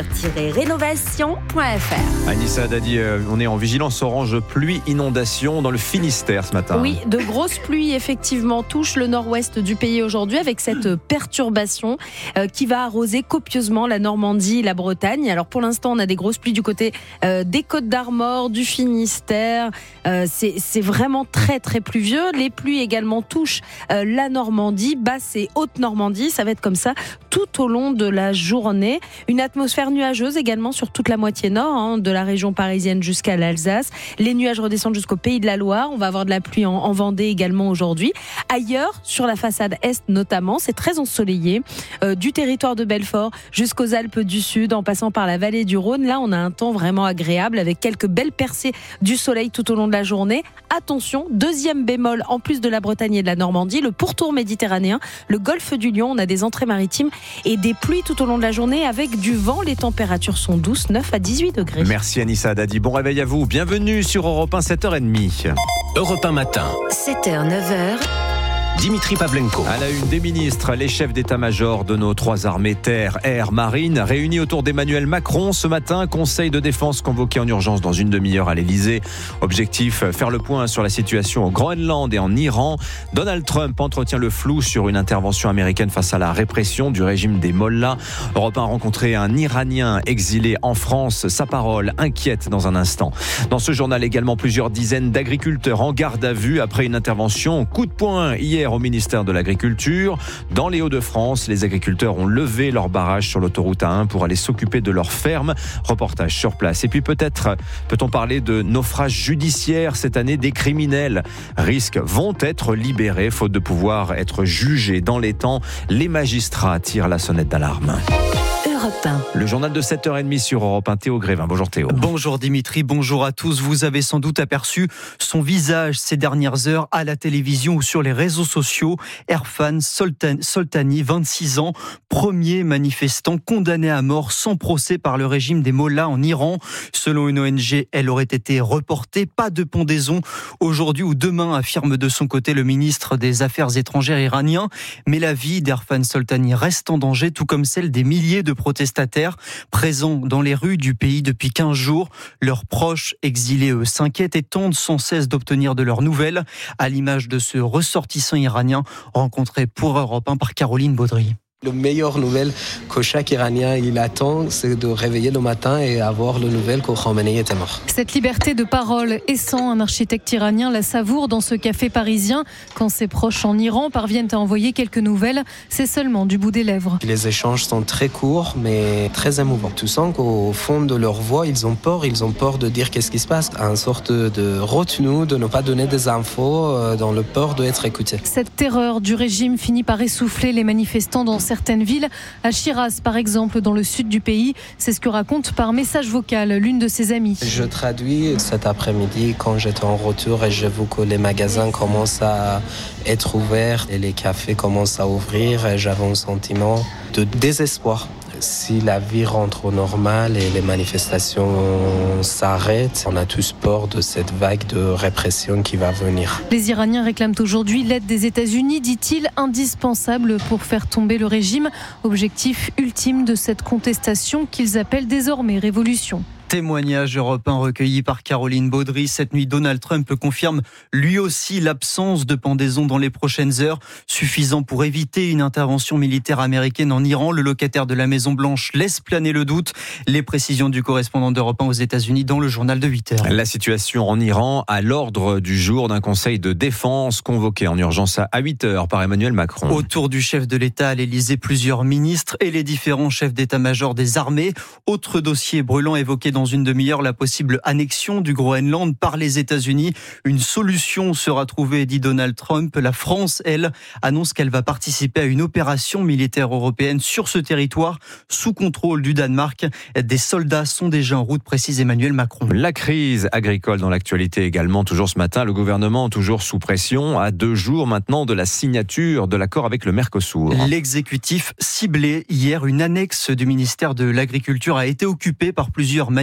avenir-rénovation.fr. Anissa Dadi, on est en vigilance orange pluie inondation dans le Finistère ce matin. Oui, de grosses pluies effectivement touchent le nord-ouest du pays aujourd'hui avec cette perturbation qui va arroser copieusement la Normandie, la Bretagne. Alors pour l'instant, on a des grosses pluies du côté des Côtes-d'Armor, du Finistère. C'est vraiment très très pluvieux. Les pluies également touchent la Normandie, basse et haute Normandie. Ça va être comme ça tout au long de la journée. Une atmosphère nuageuse également sur toute la moitié nord, de la région parisienne jusqu'à l'Alsace. Les nuages redescendent jusqu'au Pays de la Loire. On va avoir de la pluie en Vendée également aujourd'hui. Ailleurs, sur la façade est notamment, c'est très ensoleillé. Du territoire de Belfort jusqu'aux Alpes du Sud, en passant par la vallée du Rhône. Là, on a un temps vraiment agréable avec quelques belles percées du soleil tout au long de la journée. Attention, deuxième bémol, en plus de la Bretagne et de la Normandie, le pourtour méditerranéen, le golfe du Lion. On a des entrées maritimes et des pluies tout au long de la journée avec du vent. Les températures sont douces, 9 à 18 degrés. Merci Anissa Dadi. Bon réveil à vous. Bienvenue sur Europe 1, 7h30. Europe 1 matin. 7h, 9h. Dimitri Pavlenko. À la une des ministres, les chefs d'état-major de nos trois armées, terre, air, marine, réunis autour d'Emmanuel Macron ce matin. Conseil de défense convoqué en urgence dans une demi-heure à l'Elysée. Objectif, faire le point sur la situation au Groenland et en Iran. Donald Trump entretient le flou sur une intervention américaine face à la répression du régime des Mollahs. Europe 1 a rencontré un Iranien exilé en France. Sa parole inquiète dans un instant. Dans ce journal également, plusieurs dizaines d'agriculteurs en garde à vue après une intervention coup de poing hier au ministère de l'Agriculture. Dans les Hauts-de-France, les agriculteurs ont levé leur barrage sur l'autoroute A1 pour aller s'occuper de leurs fermes. Reportage sur place. Et puis peut-on parler de naufrage judiciaire cette année? Des criminels vont être libérés faute de pouvoir être jugés dans les temps. Les magistrats tirent la sonnette d'alarme. Europe 1. Le journal de 7h30 sur Europe 1, Théo Grévin. Bonjour Théo. Bonjour Dimitri, bonjour à tous. Vous avez sans doute aperçu son visage ces dernières heures à la télévision ou sur les réseaux sociaux. Erfan Soltani, 26 ans, premier manifestant condamné à mort sans procès par le régime des Mollahs en Iran. Selon une ONG, elle aurait été reportée. Pas de pendaison aujourd'hui ou demain, affirme de son côté le ministre des Affaires étrangères iranien. Mais la vie d'Erfan Soltani reste en danger, tout comme celle des milliers de protestataires présents dans les rues du pays depuis 15 jours. Leurs proches exilés, eux, s'inquiètent et tentent sans cesse d'obtenir de leurs nouvelles, à l'image de ce ressortissant iranien rencontré pour Europe 1 par Caroline Baudry. La meilleure nouvelle que chaque Iranien il attend, c'est de réveiller le matin et avoir la nouvelle que Khamenei était mort. Cette liberté de parole et sans un architecte iranien la savoure dans ce café parisien. Quand ses proches en Iran parviennent à envoyer quelques nouvelles, c'est seulement du bout des lèvres. Les échanges sont très courts mais très émouvants. Tu sens qu'au fond de leur voix, ils ont peur de dire qu'est-ce qui se passe. Une sorte de retenue, de ne pas donner des infos, dans le peur d'être écouté. Cette terreur du régime finit par essouffler les manifestants dans certaines villes. À Shiraz, par exemple, dans le sud du pays, c'est ce que raconte par message vocal l'une de ses amies. Je traduis cet après-midi quand j'étais en retour et j'ai vu que les magasins commencent à être ouverts et les cafés commencent à ouvrir et j'avais un sentiment de désespoir. Si la vie rentre au normal et les manifestations s'arrêtent, on a tous peur de cette vague de répression qui va venir. Les Iraniens réclament aujourd'hui l'aide des États-Unis, dit-il, indispensable pour faire tomber le régime. Objectif ultime de cette contestation qu'ils appellent désormais révolution. Témoignage Europe 1 recueilli par Caroline Baudry. Cette nuit, Donald Trump confirme lui aussi l'absence de pendaison dans les prochaines heures, suffisant pour éviter une intervention militaire américaine en Iran. Le locataire de la Maison-Blanche laisse planer le doute. Les précisions du correspondant d'Europe 1 aux États-Unis dans le journal de 8h. La situation en Iran à l'ordre du jour d'un conseil de défense convoqué en urgence à 8h par Emmanuel Macron. Autour du chef de l'État à l'Élysée, plusieurs ministres et les différents chefs d'état-major des armées. Autre dossier brûlant évoqué dans une demi-heure, la possible annexion du Groenland par les États-Unis. Une solution sera trouvée, dit Donald Trump. La France, elle, annonce qu'elle va participer à une opération militaire européenne sur ce territoire, sous contrôle du Danemark. Des soldats sont déjà en route, précise Emmanuel Macron. La crise agricole dans l'actualité également, toujours ce matin. Le gouvernement toujours sous pression, à 2 jours maintenant de la signature de l'accord avec le Mercosur. L'exécutif ciblé hier, une annexe du ministère de l'Agriculture a été occupée par plusieurs manifestants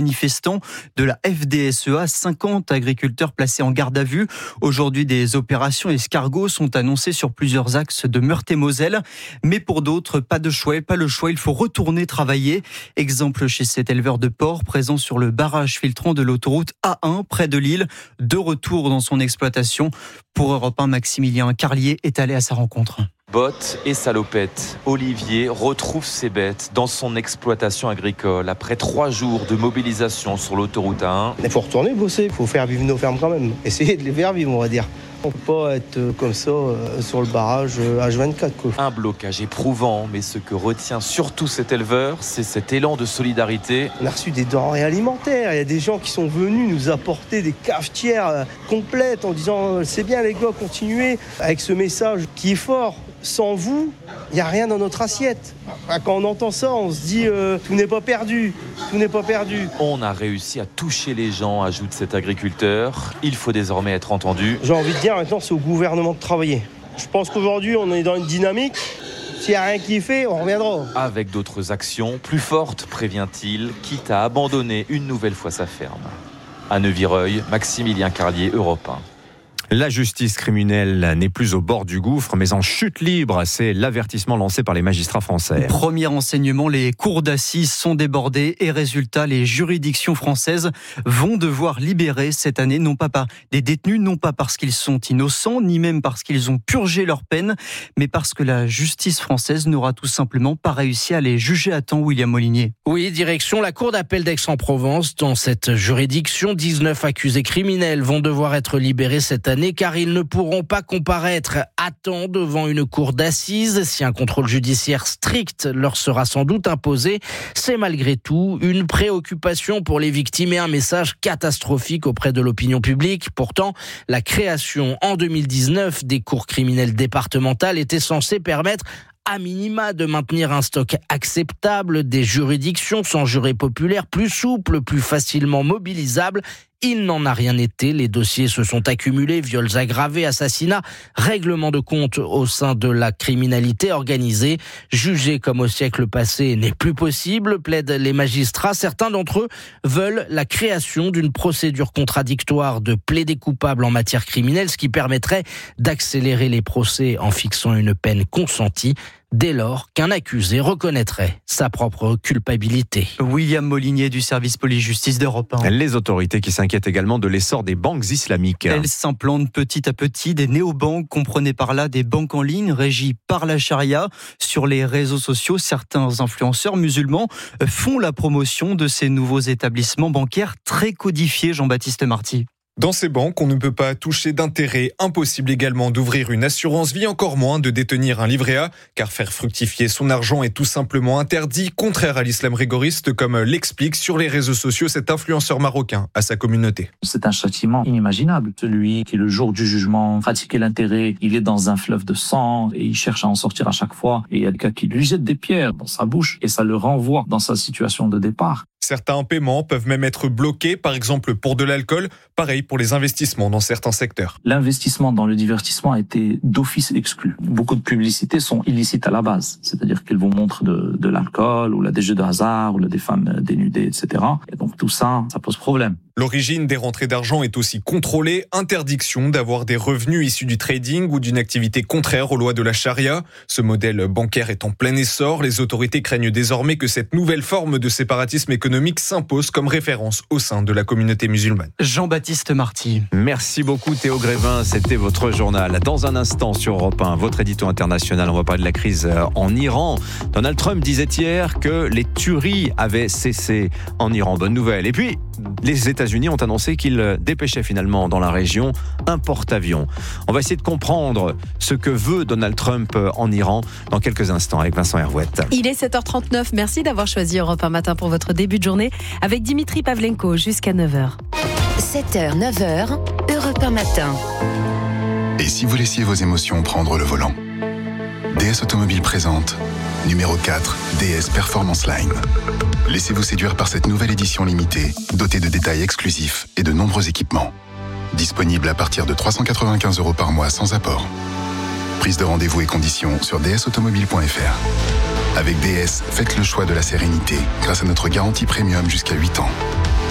manifestants de la FDSEA. 50 agriculteurs placés en garde à vue. Aujourd'hui, des opérations escargots sont annoncées sur plusieurs axes de Meurthe-et-Moselle. Mais pour d'autres, pas le choix, il faut retourner travailler. Exemple chez cet éleveur de porc présent sur le barrage filtrant de l'autoroute A1 près de Lille. De retour dans son exploitation. Pour Europe 1, Maximilien Carlier est allé à sa rencontre. Bottes et salopettes, Olivier retrouve ses bêtes dans son exploitation agricole après 3 jours de mobilisation sur l'autoroute A1. Il faut retourner bosser, il faut faire vivre nos fermes quand même. Essayer de les faire vivre, on va dire. On ne peut pas être comme ça sur le barrage H24. Quoi. Un blocage éprouvant, mais ce que retient surtout cet éleveur, c'est cet élan de solidarité. On a reçu des denrées alimentaires, il y a des gens qui sont venus nous apporter des cafetières complètes en disant « c'est bien les gars, continuez » avec ce message qui est fort. Sans vous, il n'y a rien dans notre assiette. Quand on entend ça, on se dit tout n'est pas perdu, tout n'est pas perdu. On a réussi à toucher les gens, ajoute cet agriculteur. Il faut désormais être entendu. J'ai envie de dire maintenant, c'est au gouvernement de travailler. Je pense qu'aujourd'hui, on est dans une dynamique. S'il n'y a rien qui est fait, on reviendra. Avec d'autres actions plus fortes, prévient-il, quitte à abandonner une nouvelle fois sa ferme. À Neuvireuil, Maximilien Carlier, Europe 1. La justice criminelle n'est plus au bord du gouffre, mais en chute libre. C'est l'avertissement lancé par les magistrats français. Premier enseignement, les cours d'assises sont débordées et résultat, les juridictions françaises vont devoir libérer cette année, non pas des détenus, non pas parce qu'ils sont innocents, ni même parce qu'ils ont purgé leur peine, mais parce que la justice française n'aura tout simplement pas réussi à les juger à temps, William Molinier. Oui, direction la cour d'appel d'Aix-en-Provence. Dans cette juridiction, 19 accusés criminels vont devoir être libérés cette année, car ils ne pourront pas comparaître à temps devant une cour d'assises. Si un contrôle judiciaire strict leur sera sans doute imposé, c'est malgré tout une préoccupation pour les victimes et un message catastrophique auprès de l'opinion publique. Pourtant, la création en 2019 des cours criminelles départementales était censée permettre à minima de maintenir un stock acceptable, des juridictions sans jurés populaires plus souples, plus facilement mobilisables. Il n'en a rien été, les dossiers se sont accumulés, viols aggravés, assassinats, règlements de compte au sein de la criminalité organisée. Juger comme au siècle passé n'est plus possible, plaident les magistrats. Certains d'entre eux veulent la création d'une procédure contradictoire de plaider coupable en matière criminelle, ce qui permettrait d'accélérer les procès en fixant une peine consentie, dès lors qu'un accusé reconnaîtrait sa propre culpabilité. William Molinier du service police-justice d'Europe 1. Les autorités qui s'inquiètent également de l'essor des banques islamiques. Elles s'implantent petit à petit, des néobanques, comprenez par là des banques en ligne régies par la charia. Sur les réseaux sociaux, certains influenceurs musulmans font la promotion de ces nouveaux établissements bancaires très codifiés, Jean-Baptiste Marty. Dans ces banques, on ne peut pas toucher d'intérêt. Impossible également d'ouvrir une assurance vie, encore moins de détenir un livret A, car faire fructifier son argent est tout simplement interdit, contraire à l'islam rigoriste, comme l'explique sur les réseaux sociaux cet influenceur marocain à sa communauté. C'est un châtiment inimaginable. Celui qui, le jour du jugement, pratiquait l'intérêt, il est dans un fleuve de sang et il cherche à en sortir à chaque fois. Et il y a quelqu'un qui lui jette des pierres dans sa bouche et ça le renvoie dans sa situation de départ. Certains paiements peuvent même être bloqués, par exemple pour de l'alcool, pareil pour les investissements dans certains secteurs. L'investissement dans le divertissement a été d'office exclu. Beaucoup de publicités sont illicites à la base, c'est-à-dire qu'elles vous montrent de l'alcool ou des jeux de hasard ou des femmes dénudées, etc. Et donc tout ça, ça pose problème. L'origine des rentrées d'argent est aussi contrôlée. Interdiction d'avoir des revenus issus du trading ou d'une activité contraire aux lois de la charia. Ce modèle bancaire est en plein essor. Les autorités craignent désormais que cette nouvelle forme de séparatisme économique s'impose comme référence au sein de la communauté musulmane. Jean-Baptiste Marty. Merci beaucoup Théo Grévin, c'était votre journal. Dans un instant sur Europe 1, votre édito international, on va parler de la crise en Iran. Donald Trump disait hier que les tueries avaient cessé en Iran. Bonne nouvelle. Et puis, les États-Unis ont annoncé qu'ils dépêchaient finalement dans la région un porte-avions. On va essayer de comprendre ce que veut Donald Trump en Iran dans quelques instants avec Vincent Hervouette. Il est 7h39. Merci d'avoir choisi Europe 1 matin pour votre début de journée avec Dimitri Pavlenko jusqu'à 9h. 7h, 9h, Europe 1 matin. Et si vous laissiez vos émotions prendre le volant ? DS Automobile présente numéro 4, DS Performance Line. Laissez-vous séduire par cette nouvelle édition limitée, dotée de détails exclusifs et de nombreux équipements. Disponible à partir de 395 € par mois sans apport. Prise de rendez-vous et conditions sur dsautomobile.fr. Avec DS, faites le choix de la sérénité grâce à notre garantie premium jusqu'à 8 ans.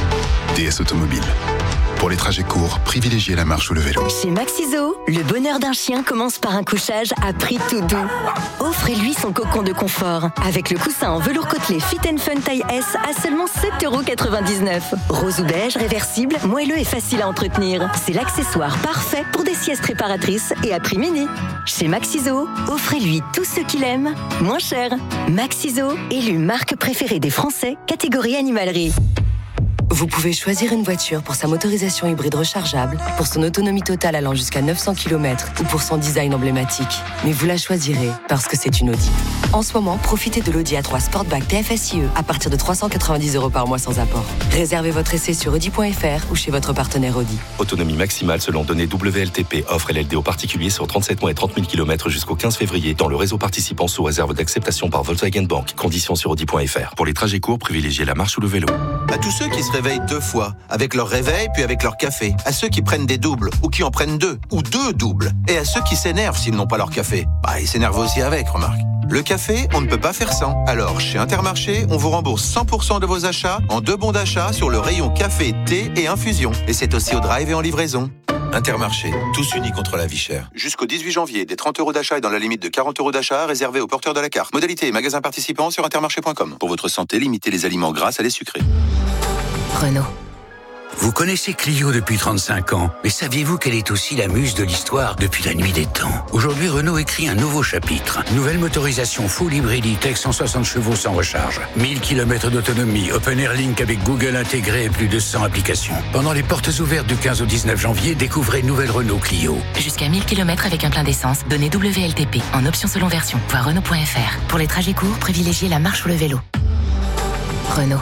DS Automobile. Pour les trajets courts, privilégiez la marche ou le vélo. Chez Maxiso, le bonheur d'un chien commence par un couchage à prix tout doux. Offrez-lui son cocon de confort avec le coussin en velours côtelé Fit & Fun taille S à seulement 7,99 €. Rose ou beige, réversible, moelleux et facile à entretenir. C'est l'accessoire parfait pour des siestes réparatrices et à prix mini. Chez Maxiso, offrez-lui tout ce qu'il aime, moins cher. Maxiso, élu marque préférée des Français, catégorie animalerie. Vous pouvez choisir une voiture pour sa motorisation hybride rechargeable, pour son autonomie totale allant jusqu'à 900 km ou pour son design emblématique. Mais vous la choisirez parce que c'est une Audi. En ce moment, profitez de l'Audi A3 Sportback TFSIe à partir de 390 € par mois sans apport. Réservez votre essai sur Audi.fr ou chez votre partenaire Audi. Autonomie maximale selon données WLTP. Offre LLD aux particuliers sur 37 mois et 30 000 km jusqu'au 15 février dans le réseau participant sous réserve d'acceptation par Volkswagen Bank. Conditions sur Audi.fr. Pour les trajets courts, privilégiez la marche ou le vélo. À tous ceux qui se réveillent 2 fois, avec leur réveil puis avec leur café. À ceux qui prennent des doubles ou qui en prennent 2 ou 2 doubles. Et à ceux qui s'énervent s'ils n'ont pas leur café. Ils s'énervent aussi avec, remarque. Le café, on ne peut pas faire sans. Alors, chez Intermarché, on vous rembourse 100% de vos achats en 2 bons d'achat sur le rayon café, thé et infusion. Et c'est aussi au drive et en livraison. Intermarché, tous unis contre la vie chère. Jusqu'au 18 janvier, des 30 € d'achat et dans la limite de 40 € d'achat réservés aux porteurs de la carte. Modalité et magasins participants sur intermarché.com. Pour votre santé, limitez les aliments gras à les sucrés. Renault. Vous connaissez Clio depuis 35 ans, mais saviez-vous qu'elle est aussi la muse de l'histoire depuis la nuit des temps? Aujourd'hui, Renault écrit un nouveau chapitre. Nouvelle motorisation full hybride E-Tech 160 chevaux sans recharge. 1000 km d'autonomie, Open Air Link avec Google intégré et plus de 100 applications. Pendant les portes ouvertes du 15 au 19 janvier, découvrez nouvelle Renault Clio. Jusqu'à 1000 km avec un plein d'essence, donnez WLTP en option selon version. Voir Renault.fr. Pour les trajets courts, privilégiez la marche ou le vélo. Renault.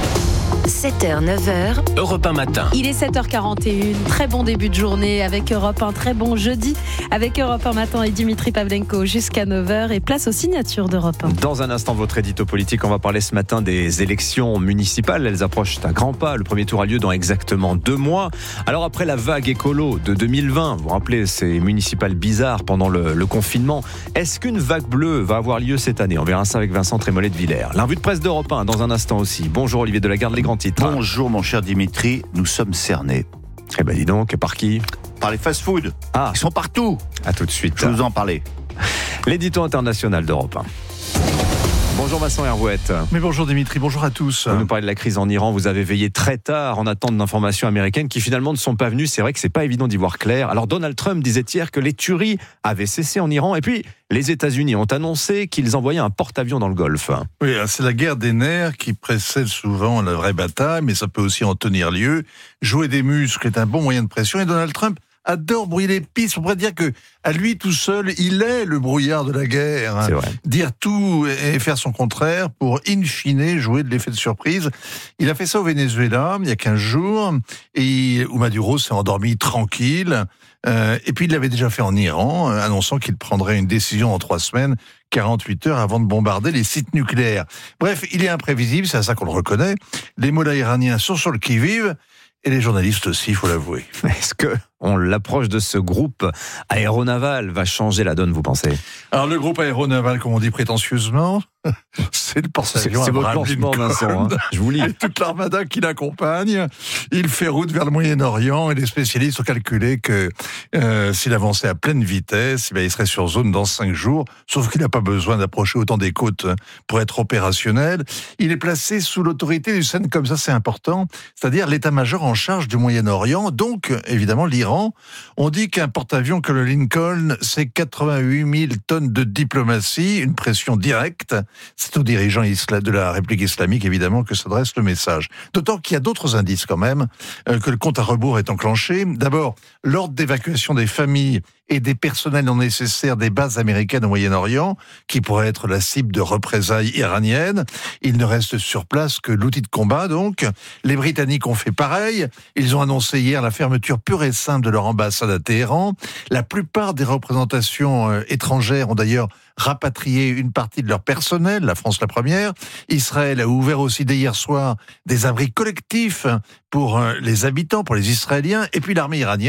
7h, 9h. Europe 1 matin. Il est 7h41. Très bon début de journée avec Europe 1. Très bon jeudi avec Europe 1 matin et Dimitri Pavlenko jusqu'à 9h. Et place aux signatures d'Europe 1. Dans un instant, votre édito politique. On va parler ce matin des élections municipales. Elles approchent à grands pas. Le premier tour a lieu dans exactement 2 mois. Alors après la vague écolo de 2020, vous vous rappelez ces municipales bizarres pendant le confinement, est-ce qu'une vague bleue va avoir lieu cette année? On verra ça avec Vincent Trémollet de Villers. L'invue de presse d'Europe 1 dans un instant aussi. Bonjour Olivier Delagarde, les grands titres. Bonjour mon cher Dimitri, nous sommes cernés. Eh ben dis donc, par qui? Par les fast-food. Ils sont partout. À tout de suite. Je vais vous en parler. L'édito international d'Europe 1. Bonjour Vincent Hervouette. Mais bonjour Dimitri, bonjour à tous. Vous nous parlez de la crise en Iran, vous avez veillé très tard en attente d'informations américaines qui finalement ne sont pas venues. C'est vrai que c'est pas évident d'y voir clair. Alors Donald Trump disait hier que les tueries avaient cessé en Iran et puis les États-Unis ont annoncé qu'ils envoyaient un porte-avions dans le Golfe. Oui, c'est la guerre des nerfs qui précède souvent la vraie bataille, mais ça peut aussi en tenir lieu. Jouer des muscles est un bon moyen de pression et Donald Trump adore brouiller les pistes. On pourrait dire que à lui tout seul, il est le brouillard de la guerre. C'est vrai. Dire tout et faire son contraire pour in fine jouer de l'effet de surprise. Il a fait ça au Venezuela il y a 15 jours où Maduro s'est endormi tranquille. Et puis il l'avait déjà fait en Iran, annonçant qu'il prendrait une décision en 3 semaines, 48 heures avant de bombarder les sites nucléaires. Bref, il est imprévisible, c'est à ça qu'on le reconnaît. Les mollahs iraniens sont sur le qui-vive. Et les journalistes aussi, il faut l'avouer. Est-ce que l'approche de ce groupe aéronaval va changer la donne, vous pensez? Alors le groupe aéronaval, comme on dit prétentieusement, c'est le porte-avions C'est votre lancement, Vincent, je vous lis. Et toute l'armada qui l'accompagne, il fait route vers le Moyen-Orient et les spécialistes ont calculé que s'il avançait à pleine vitesse, il serait sur zone dans 5 jours, sauf qu'il n'a pas besoin d'approcher autant des côtes pour être opérationnel. Il est placé sous l'autorité du CENTCOM, ça c'est important, c'est-à-dire l'état-major en charge du Moyen-Orient, donc évidemment l'Iran. On dit qu'un porte-avions comme le Lincoln, c'est 88 000 tonnes de diplomatie, une pression directe. C'est aux dirigeants de la République islamique, évidemment, que s'adresse le message. D'autant qu'il y a d'autres indices, quand même, que le compte à rebours est enclenché. D'abord, l'ordre d'évacuation des familles et des personnels non nécessaires des bases américaines au Moyen-Orient, qui pourraient être la cible de représailles iraniennes. Il ne reste sur place que l'outil de combat, donc. Les Britanniques ont fait pareil. Ils ont annoncé hier la fermeture pure et simple de leur ambassade à Téhéran. La plupart des représentations étrangères ont d'ailleurs rapatrié une partie de leur personnel, la France la première. Israël a ouvert aussi dès hier soir des abris collectifs pour les habitants, pour les Israéliens. Et puis l'armée iranienne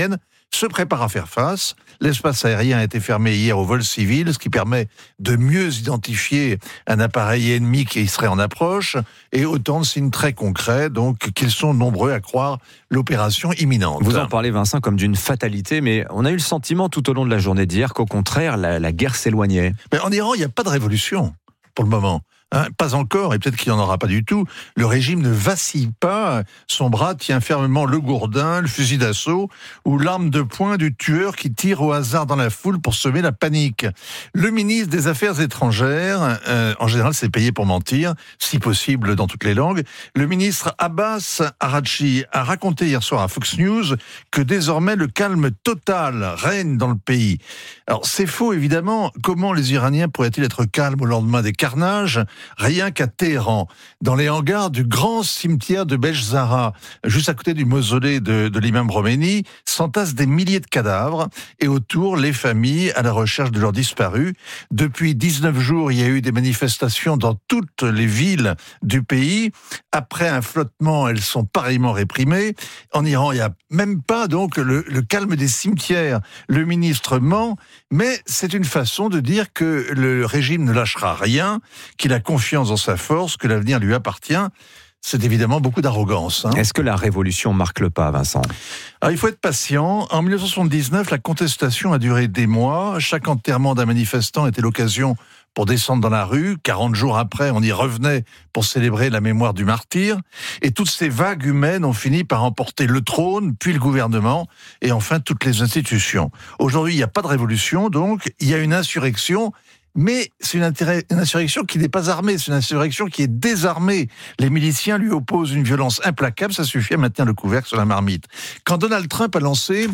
se prépare à faire face. L'espace aérien a été fermé hier aux vols civils, ce qui permet de mieux identifier un appareil ennemi qui serait en approche, et autant de signes très concrets, donc qu'ils sont nombreux à croire l'opération imminente. Vous en parlez, Vincent, comme d'une fatalité, mais on a eu le sentiment tout au long de la journée d'hier qu'au contraire, la guerre s'éloignait. Mais en Iran, il n'y a pas de révolution pour le moment. Pas encore, et peut-être qu'il n'y en aura pas du tout. Le régime ne vacille pas, son bras tient fermement le gourdin, le fusil d'assaut ou l'arme de poing du tueur qui tire au hasard dans la foule pour semer la panique. Le ministre des Affaires étrangères, en général c'est payé pour mentir, si possible dans toutes les langues, le ministre Abbas Araghchi a raconté hier soir à Fox News que désormais le calme total règne dans le pays. Alors c'est faux évidemment, comment les Iraniens pourraient-ils être calmes au lendemain des carnages ? Rien qu'à Téhéran, dans les hangars du grand cimetière de Bechzara, juste à côté du mausolée de l'imam Khomeini, s'entassent des milliers de cadavres et autour les familles à la recherche de leurs disparus. Depuis 19 jours, il y a eu des manifestations dans toutes les villes du pays. Après un flottement, elles sont pareillement réprimées. En Iran, il n'y a même pas donc le calme des cimetières. Le ministre ment, mais c'est une façon de dire que le régime ne lâchera rien, qu'il a confiance dans sa force, que l'avenir lui appartient. C'est évidemment beaucoup d'arrogance. Est-ce que la révolution marque le pas, Vincent ? Alors, il faut être patient. En 1979, la contestation a duré des mois. Chaque enterrement d'un manifestant était l'occasion pour descendre dans la rue. 40 jours après, on y revenait pour célébrer la mémoire du martyr. Et toutes ces vagues humaines ont fini par emporter le trône, puis le gouvernement, et enfin toutes les institutions. Aujourd'hui, il n'y a pas de révolution, donc il y a une insurrection. Mais c'est une insurrection qui n'est pas armée, c'est une insurrection qui est désarmée. Les miliciens lui opposent une violence implacable, ça suffit à maintenir le couvercle sur la marmite. Quand Donald Trump a lancé,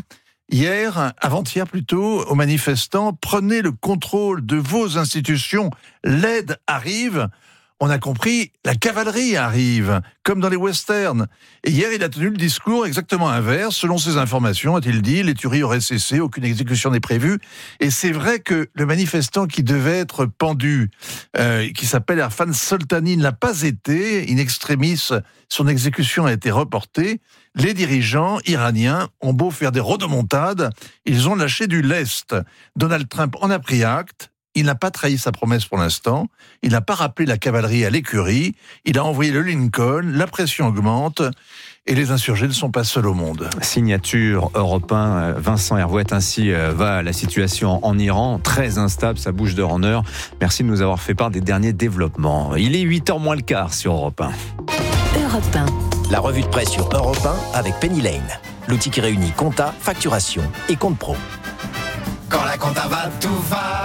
avant-hier plutôt, aux manifestants, prenez le contrôle de vos institutions, l'aide arrive, on a compris, la cavalerie arrive, comme dans les westerns. Et hier, il a tenu le discours exactement inverse. Selon ses informations, a-t-il dit, les tueries auraient cessé, aucune exécution n'est prévue. Et c'est vrai que le manifestant qui devait être pendu, qui s'appelle Erfan Soltani, ne l'a pas été. In extremis, son exécution a été reportée. Les dirigeants iraniens ont beau faire des rodomontades, ils ont lâché du lest. Donald Trump en a pris acte. Il n'a pas trahi sa promesse pour l'instant, il n'a pas rappelé la cavalerie à l'écurie, il a envoyé le Lincoln, la pression augmente et les insurgés ne sont pas seuls au monde. Signature Europe 1, Vincent Hervouet, ainsi va la situation en Iran, très instable, ça bouge d'heure en heure. Merci de nous avoir fait part des derniers développements. Il est 8h moins le quart sur Europe 1. Europe 1. La revue de presse sur Europe 1 avec Penny Lane, l'outil qui réunit compta, facturation et compte pro. Quand la compta va, tout va.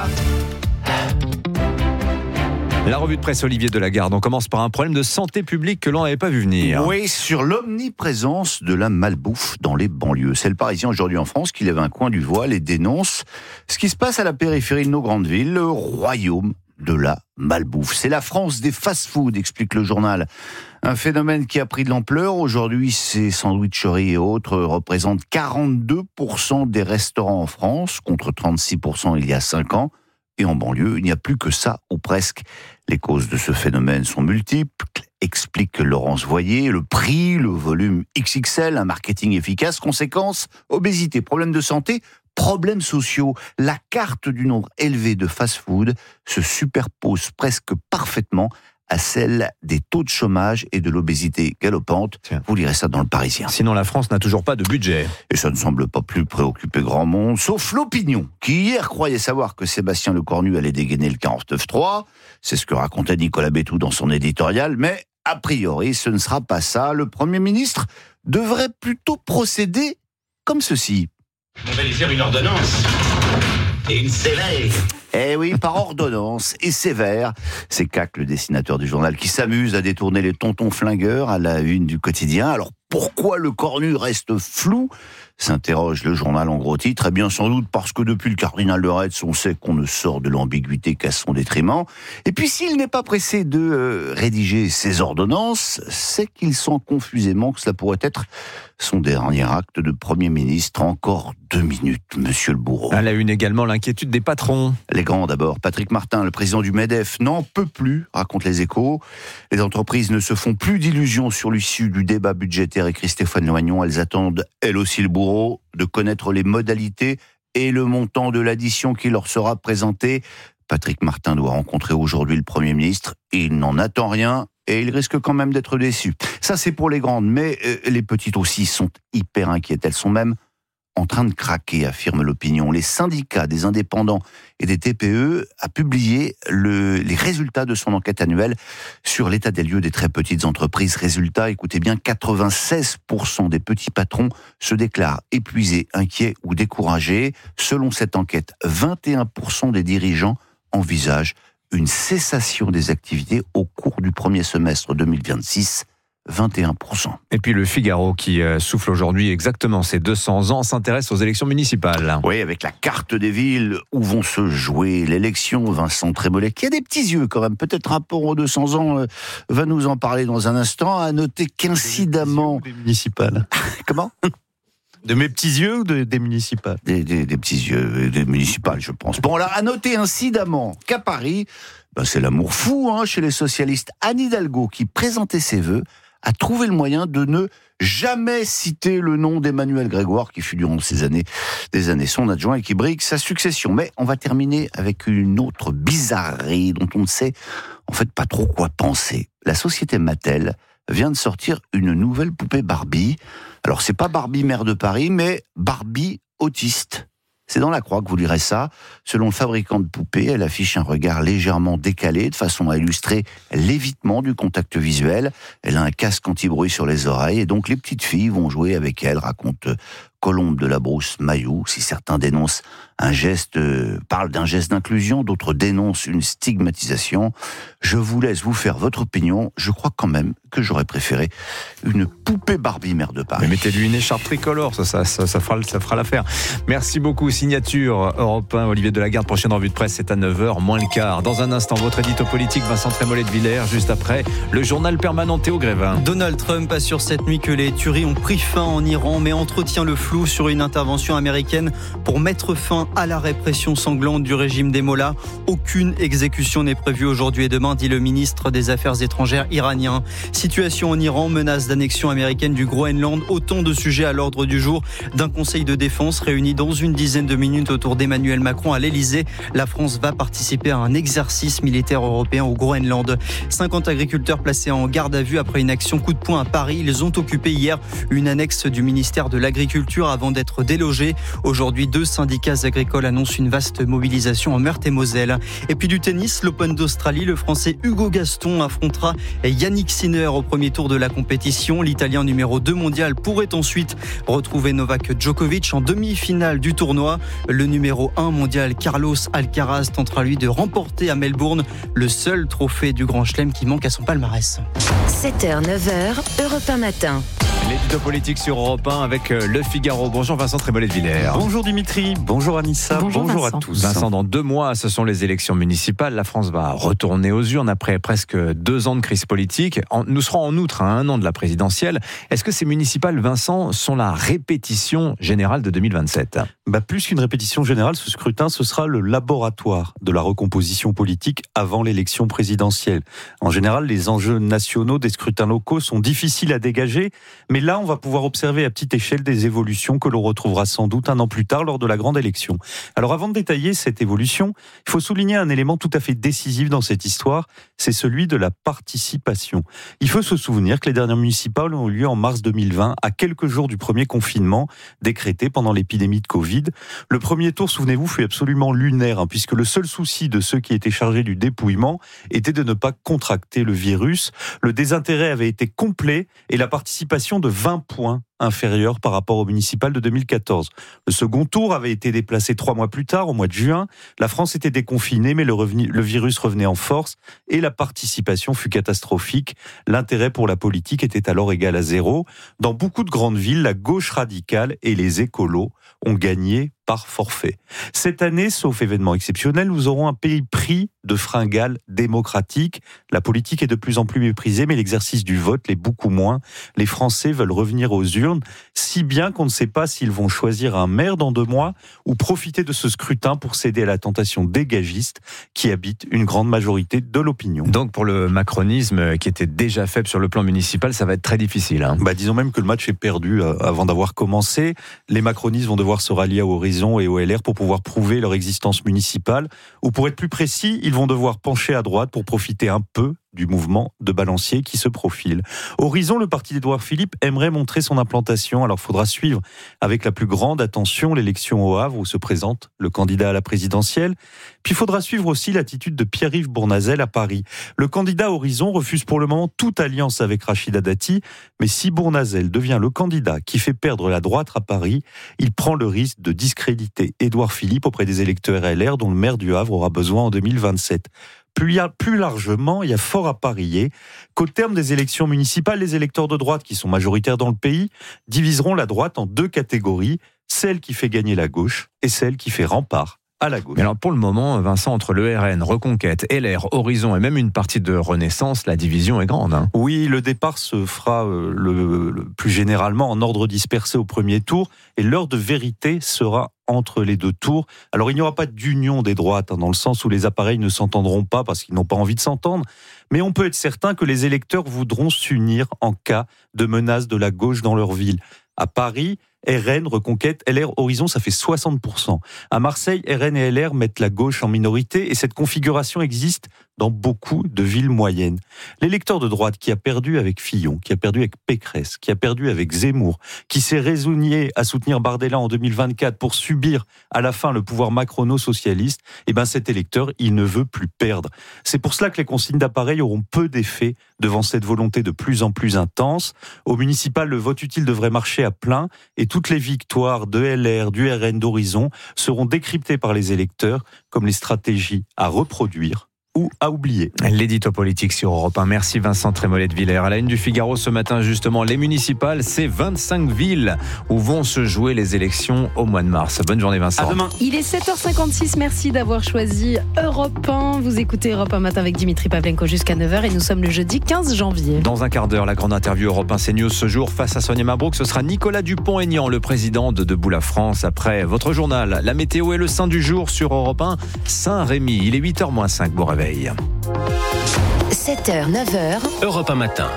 La revue de presse Olivier Delagarde, on commence par un problème de santé publique que l'on n'avait pas vu venir. Oui, sur l'omniprésence de la malbouffe dans les banlieues. C'est le Parisien aujourd'hui en France qui lève un coin du voile et dénonce ce qui se passe à la périphérie de nos grandes villes, le royaume de la malbouffe. C'est la France des fast-foods, explique le journal. Un phénomène qui a pris de l'ampleur. Aujourd'hui, ces sandwicheries et autres représentent 42% des restaurants en France, contre 36% il y a 5 ans. Et en banlieue, il n'y a plus que ça, ou presque. Les causes de ce phénomène sont multiples, explique Laurence Voyer. Le prix, le volume XXL, un marketing efficace. Conséquence, obésité, problèmes de santé, problèmes sociaux. La carte du nombre élevé de fast-food se superpose presque parfaitement à celle des taux de chômage et de l'obésité galopante. Vous lirez ça dans le Parisien. Sinon, la France n'a toujours pas de budget. Et ça ne semble pas plus préoccuper grand monde, sauf l'opinion, qui hier croyait savoir que Sébastien Lecornu allait dégainer le 49.3. C'est ce que racontait Nicolas Bétou dans son éditorial, mais a priori, ce ne sera pas ça. Le Premier ministre devrait plutôt procéder comme ceci. On va lui faire une ordonnance. Et une sévère. Eh oui, par ordonnance et sévère. C'est Cac, le dessinateur du journal, qui s'amuse à détourner les tontons flingueurs à la une du quotidien. Alors pourquoi le Cornu reste flou ? S'interroge le journal en gros titre. Eh bien sans doute parce que depuis le cardinal de Retz, on sait qu'on ne sort de l'ambiguïté qu'à son détriment. Et puis s'il n'est pas pressé de rédiger ses ordonnances, c'est qu'il sent confusément que cela pourrait être son dernier acte de Premier ministre. Encore 2 minutes, monsieur le bourreau. À la une également, l'inquiétude des patrons. Les grands d'abord. Patrick Martin, le président du MEDEF, n'en peut plus, raconte les Échos. Les entreprises ne se font plus d'illusions sur l'issue du débat budgétaire, écrit Stéphane Loignon. Elles attendent, elles aussi, le bourreau. bourreaux de connaître les modalités et le montant de l'addition qui leur sera présentée. Patrick Martin doit rencontrer aujourd'hui le Premier ministre. Il n'en attend rien et il risque quand même d'être déçu. Ça, c'est pour les grandes, mais les petites aussi sont hyper inquiètes. Elles sont même en train de craquer, affirme l'opinion. Les syndicats des indépendants et des TPE a publié les résultats de son enquête annuelle sur l'état des lieux des très petites entreprises. Résultat, écoutez bien, 96% des petits patrons se déclarent épuisés, inquiets ou découragés. Selon cette enquête, 21% des dirigeants envisagent une cessation des activités au cours du premier semestre 2026. 21%. Et puis le Figaro qui souffle aujourd'hui exactement ses 200 ans s'intéresse aux élections municipales. Oui, avec la carte des villes où vont se jouer l'élection. Vincent Trémollet, qui a des petits yeux quand même, peut-être rapport aux 200 ans, va nous en parler dans un instant. À noter qu'incidemment... Des municipales. Comment ? De mes petits yeux ou des municipales ? Des petits yeux, des municipales, je pense. Bon, alors, à noter incidemment qu'à Paris, c'est l'amour fou chez les socialistes. Anne Hidalgo, qui présentait ses vœux, a trouvé le moyen de ne jamais citer le nom d'Emmanuel Grégoire, qui fut durant des années son adjoint et qui brigue sa succession. Mais on va terminer avec une autre bizarrerie dont on ne sait en fait pas trop quoi penser. La société Mattel vient de sortir une nouvelle poupée Barbie. Alors c'est pas Barbie maire de Paris, mais Barbie autiste. C'est dans La Croix que vous lirez ça. Selon le fabricant de poupées, elle affiche un regard légèrement décalé, de façon à illustrer l'évitement du contact visuel. Elle a un casque anti-bruit sur les oreilles, et donc les petites filles vont jouer avec elle, raconte Colombe de la Brousse-Mailloux. Si certains dénoncent parlent d'un geste d'inclusion, d'autres dénoncent une stigmatisation. Je vous laisse vous faire votre opinion. Je crois quand même que j'aurais préféré une poupée Barbie maire de Paris. Mais mettez-lui une écharpe tricolore, ça fera l'affaire. Merci beaucoup. Signature Europe 1, Olivier Delagarde. Prochaine revue de presse, c'est à 9h moins le quart. Dans un instant, votre édito politique, Vincent Trémollet de Villers. Juste après, le journal permanent Théo Grévin. Donald Trump assure cette nuit que les tueries ont pris fin en Iran, mais entretient le flou sur une intervention américaine pour mettre fin à la répression sanglante du régime des Mollahs. Aucune exécution n'est prévue aujourd'hui et demain, dit le ministre des Affaires étrangères iranien. Situation en Iran, menace d'annexion américaine du Groenland, autant de sujets à l'ordre du jour d'un conseil de défense réuni dans une dizaine de minutes autour d'Emmanuel Macron à l'Elysée. La France va participer à un exercice militaire européen au Groenland. 50 agriculteurs placés en garde à vue après une action coup de poing à Paris. Ils ont occupé hier une annexe du ministère de l'Agriculture avant d'être délogés. Aujourd'hui, 2 syndicats agricoles annoncent une vaste mobilisation en Meurthe-et-Moselle. Et puis du tennis, l'Open d'Australie, le Français Hugo Gaston affrontera Yannick Sinner au premier tour de la compétition. L'Italien numéro 2 mondial pourrait ensuite retrouver Novak Djokovic en demi-finale du tournoi. Le numéro 1 mondial Carlos Alcaraz tentera lui de remporter à Melbourne le seul trophée du Grand Chelem qui manque à son palmarès. 7h, 9h, Europe 1 matin. L'édito politique sur Europe 1 avec Le Figaro. Bonjour Vincent Trémollet de Villers. Bonjour Dimitri, bonjour Anissa, bonjour à tous. Vincent, dans 2 mois, ce sont les élections municipales. La France va retourner aux urnes après presque 2 ans de crise politique. Nous serons en outre à 1 an de la présidentielle. Est-ce que ces municipales, Vincent, sont la répétition générale de 2027 ? Plus qu'une répétition générale, ce scrutin, ce sera le laboratoire de la recomposition politique avant l'élection présidentielle. En général, les enjeux nationaux des scrutins locaux sont difficiles à dégager, mais là, on va pouvoir observer à petite échelle des évolutions que l'on retrouvera sans doute 1 an plus tard lors de la grande élection. Alors avant de détailler cette évolution, il faut souligner un élément tout à fait décisif dans cette histoire, c'est celui de la participation. Il faut se souvenir que les dernières municipales ont eu lieu en mars 2020, à quelques jours du premier confinement décrété pendant l'épidémie de Covid. Le premier tour, souvenez-vous, fut absolument lunaire, puisque le seul souci de ceux qui étaient chargés du dépouillement était de ne pas contracter le virus. Le désintérêt avait été complet et la participation de 20 points inférieure par rapport au municipal de 2014. Le second tour avait été déplacé 3 mois plus tard, au mois de juin. La France était déconfinée, mais le virus revenait en force et la participation fut catastrophique. L'intérêt pour la politique était alors égal à 0. Dans beaucoup de grandes villes, la gauche radicale et les écolos ont gagné par forfait. Cette année, sauf événement exceptionnel, nous aurons un pays pris de fringales démocratiques. La politique est de plus en plus méprisée, mais l'exercice du vote l'est beaucoup moins. Les Français veulent revenir aux urnes urnes, si bien qu'on ne sait pas s'ils vont choisir un maire dans 2 mois ou profiter de ce scrutin pour céder à la tentation dégagiste qui habite une grande majorité de l'opinion. Donc pour le macronisme qui était déjà faible sur le plan municipal, ça va être très difficile. Disons même que le match est perdu avant d'avoir commencé. Les macronistes vont devoir se rallier à Horizon et au LR pour pouvoir prouver leur existence municipale. Ou pour être plus précis, ils vont devoir pencher à droite pour profiter un peu du mouvement de balancier qui se profile. Horizon, le parti d'Édouard Philippe, aimerait montrer son implantation. Alors, il faudra suivre avec la plus grande attention l'élection au Havre où se présente le candidat à la présidentielle. Puis, il faudra suivre aussi l'attitude de Pierre-Yves Bournazel à Paris. Le candidat Horizon refuse pour le moment toute alliance avec Rachida Dati. Mais si Bournazel devient le candidat qui fait perdre la droite à Paris, il prend le risque de discréditer Édouard Philippe auprès des électeurs LR dont le maire du Havre aura besoin en 2027. Plus largement, il y a fort à parier qu'au terme des élections municipales, les électeurs de droite, qui sont majoritaires dans le pays, diviseront la droite en 2 catégories, celle qui fait gagner la gauche et celle qui fait rempart à la gauche. Mais alors pour le moment, Vincent, entre le RN, Reconquête, LR, Horizon et même une partie de Renaissance, la division est grande. Oui, le départ se fera le plus généralement en ordre dispersé au premier tour et l'heure de vérité sera entre les 2 tours. Alors il n'y aura pas d'union des droites, dans le sens où les appareils ne s'entendront pas parce qu'ils n'ont pas envie de s'entendre, mais on peut être certain que les électeurs voudront s'unir en cas de menace de la gauche dans leur ville. À Paris, RN, Reconquête, LR, Horizon, ça fait 60%. À Marseille, RN et LR mettent la gauche en minorité et cette configuration existe dans beaucoup de villes moyennes. L'électeur de droite qui a perdu avec Fillon, qui a perdu avec Pécresse, qui a perdu avec Zemmour, qui s'est résigné à soutenir Bardella en 2024 pour subir à la fin le pouvoir macrono-socialiste, cet électeur, il ne veut plus perdre. C'est pour cela que les consignes d'appareil auront peu d'effet devant cette volonté de plus en plus intense. Au municipal, le vote utile devrait marcher à plein et toutes les victoires de LR, du RN, d'Horizon seront décryptées par les électeurs comme les stratégies à reproduire ou à oublier. L'édito politique sur Europe 1. Merci Vincent Trémollet de Villers. À la une du Figaro ce matin, justement, les municipales, c'est 25 villes où vont se jouer les élections au mois de mars. Bonne journée Vincent. À demain. Il est 7h56, merci d'avoir choisi Europe 1. Vous écoutez Europe 1 matin avec Dimitri Pavlenko jusqu'à 9h et nous sommes le jeudi 15 janvier. Dans un quart d'heure, la grande interview Europe 1 CNews ce jour face à Sonia Mabrouk. Ce sera Nicolas Dupont-Aignan, le président de Debout la France. Après votre journal, la météo et le saint du jour sur Europe 1, Saint-Rémy. Il est 8h-5, bon réveil. 7h, 9h. Europe 1 matin.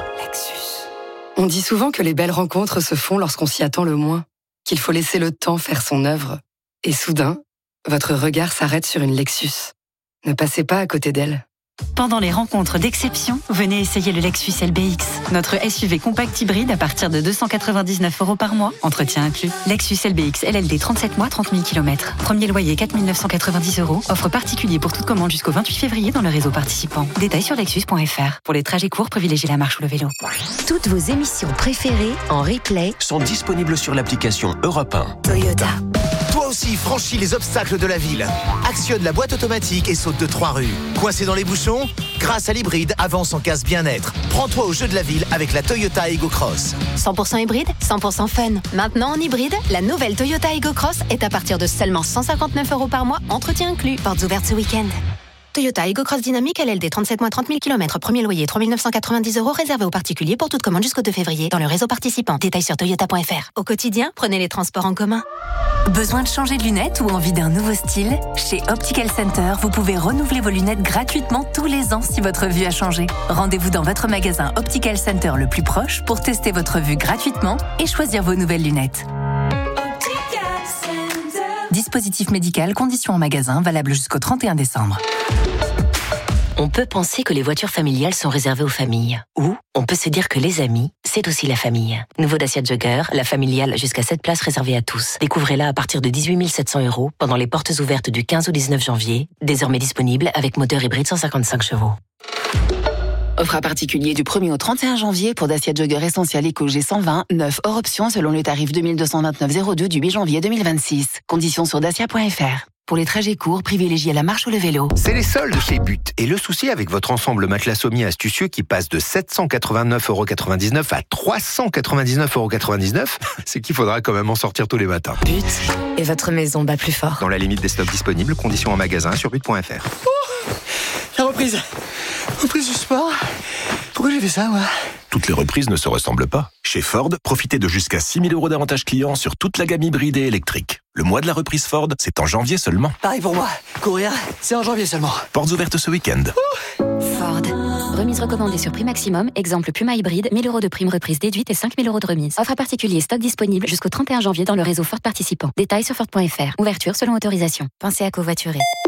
On dit souvent que les belles rencontres se font lorsqu'on s'y attend le moins, qu'il faut laisser le temps faire son œuvre. Et soudain, votre regard s'arrête sur une Lexus. Ne passez pas à côté d'elle. Pendant les rencontres d'exception, venez essayer le Lexus LBX, notre SUV compact hybride à partir de 299 € par mois, entretien inclus. Lexus LBX LLD 37 mois, 30 000 km. Premier loyer 4 990 €. Offre particulier pour toute commande jusqu'au 28 février dans le réseau participant. Détails sur lexus.fr. Pour les trajets courts, privilégiez la marche ou le vélo. Toutes vos émissions préférées en replay sont disponibles sur l'application Europe 1. Toyota. Toi aussi, franchis les obstacles de la ville. Actionne la boîte automatique et saute de 3 rues. Coincé dans les bouchons? Grâce à l'hybride, avance en casse bien-être. Prends-toi au jeu de la ville avec la Toyota Ego Cross. 100% hybride, 100% fun. Maintenant en hybride, la nouvelle Toyota Ego Cross est à partir de seulement 159 € par mois, entretien inclus. Portes ouvertes ce week-end. Toyota Ego Cross Dynamique LLD 37 mois 30 000 km. Premier loyer 3 990 € réservé aux particuliers pour toute commande jusqu'au 2 février dans le réseau participant. Détails sur toyota.fr. Au quotidien, prenez les transports en commun. Besoin de changer de lunettes ou envie d'un nouveau style? Chez Optical Center, vous pouvez renouveler vos lunettes gratuitement tous les ans si votre vue a changé. Rendez-vous dans votre magasin Optical Center le plus proche pour tester votre vue gratuitement et choisir vos nouvelles lunettes. Dispositif médical, conditions en magasin, valable jusqu'au 31 décembre. On peut penser que les voitures familiales sont réservées aux familles. Ou on peut se dire que les amis, c'est aussi la famille. Nouveau Dacia Jogger, la familiale jusqu'à 7 places réservées à tous. Découvrez-la à partir de 18 700 € pendant les portes ouvertes du 15 au 19 janvier. Désormais disponible avec moteur hybride 155 chevaux. Offre à particulier du 1er au 31 janvier pour Dacia Jogger Essential Eco G120, 9 hors option selon le tarif 2229,02 du 8 janvier 2026. Conditions sur dacia.fr. Pour les trajets courts, privilégiez la marche ou le vélo. C'est les soldes chez But. Et le souci avec votre ensemble matelas sommier astucieux qui passe de 789,99 € à 399,99 €, c'est qu'il faudra quand même en sortir tous les matins. But. Et votre maison bat plus fort. Dans la limite des stocks disponibles, conditions en magasin sur but.fr. La reprise du sport. Pourquoi j'ai fait ça, moi? Toutes les reprises ne se ressemblent pas. Chez Ford, profitez de jusqu'à 6 000 € d'avantages clients sur toute la gamme hybride et électrique. Le mois de la reprise Ford, c'est en janvier seulement. Pareil pour moi. Courir, c'est en janvier seulement. Portes ouvertes ce week-end. Ford. Remise recommandée sur prix maximum. Exemple Puma hybride, 1 000 € de prime reprise déduite et 5 000 € de remise. Offre à particulier, stock disponible jusqu'au 31 janvier dans le réseau Ford participant. Détails sur Ford.fr. Ouverture selon autorisation. Pensez à covoiturer.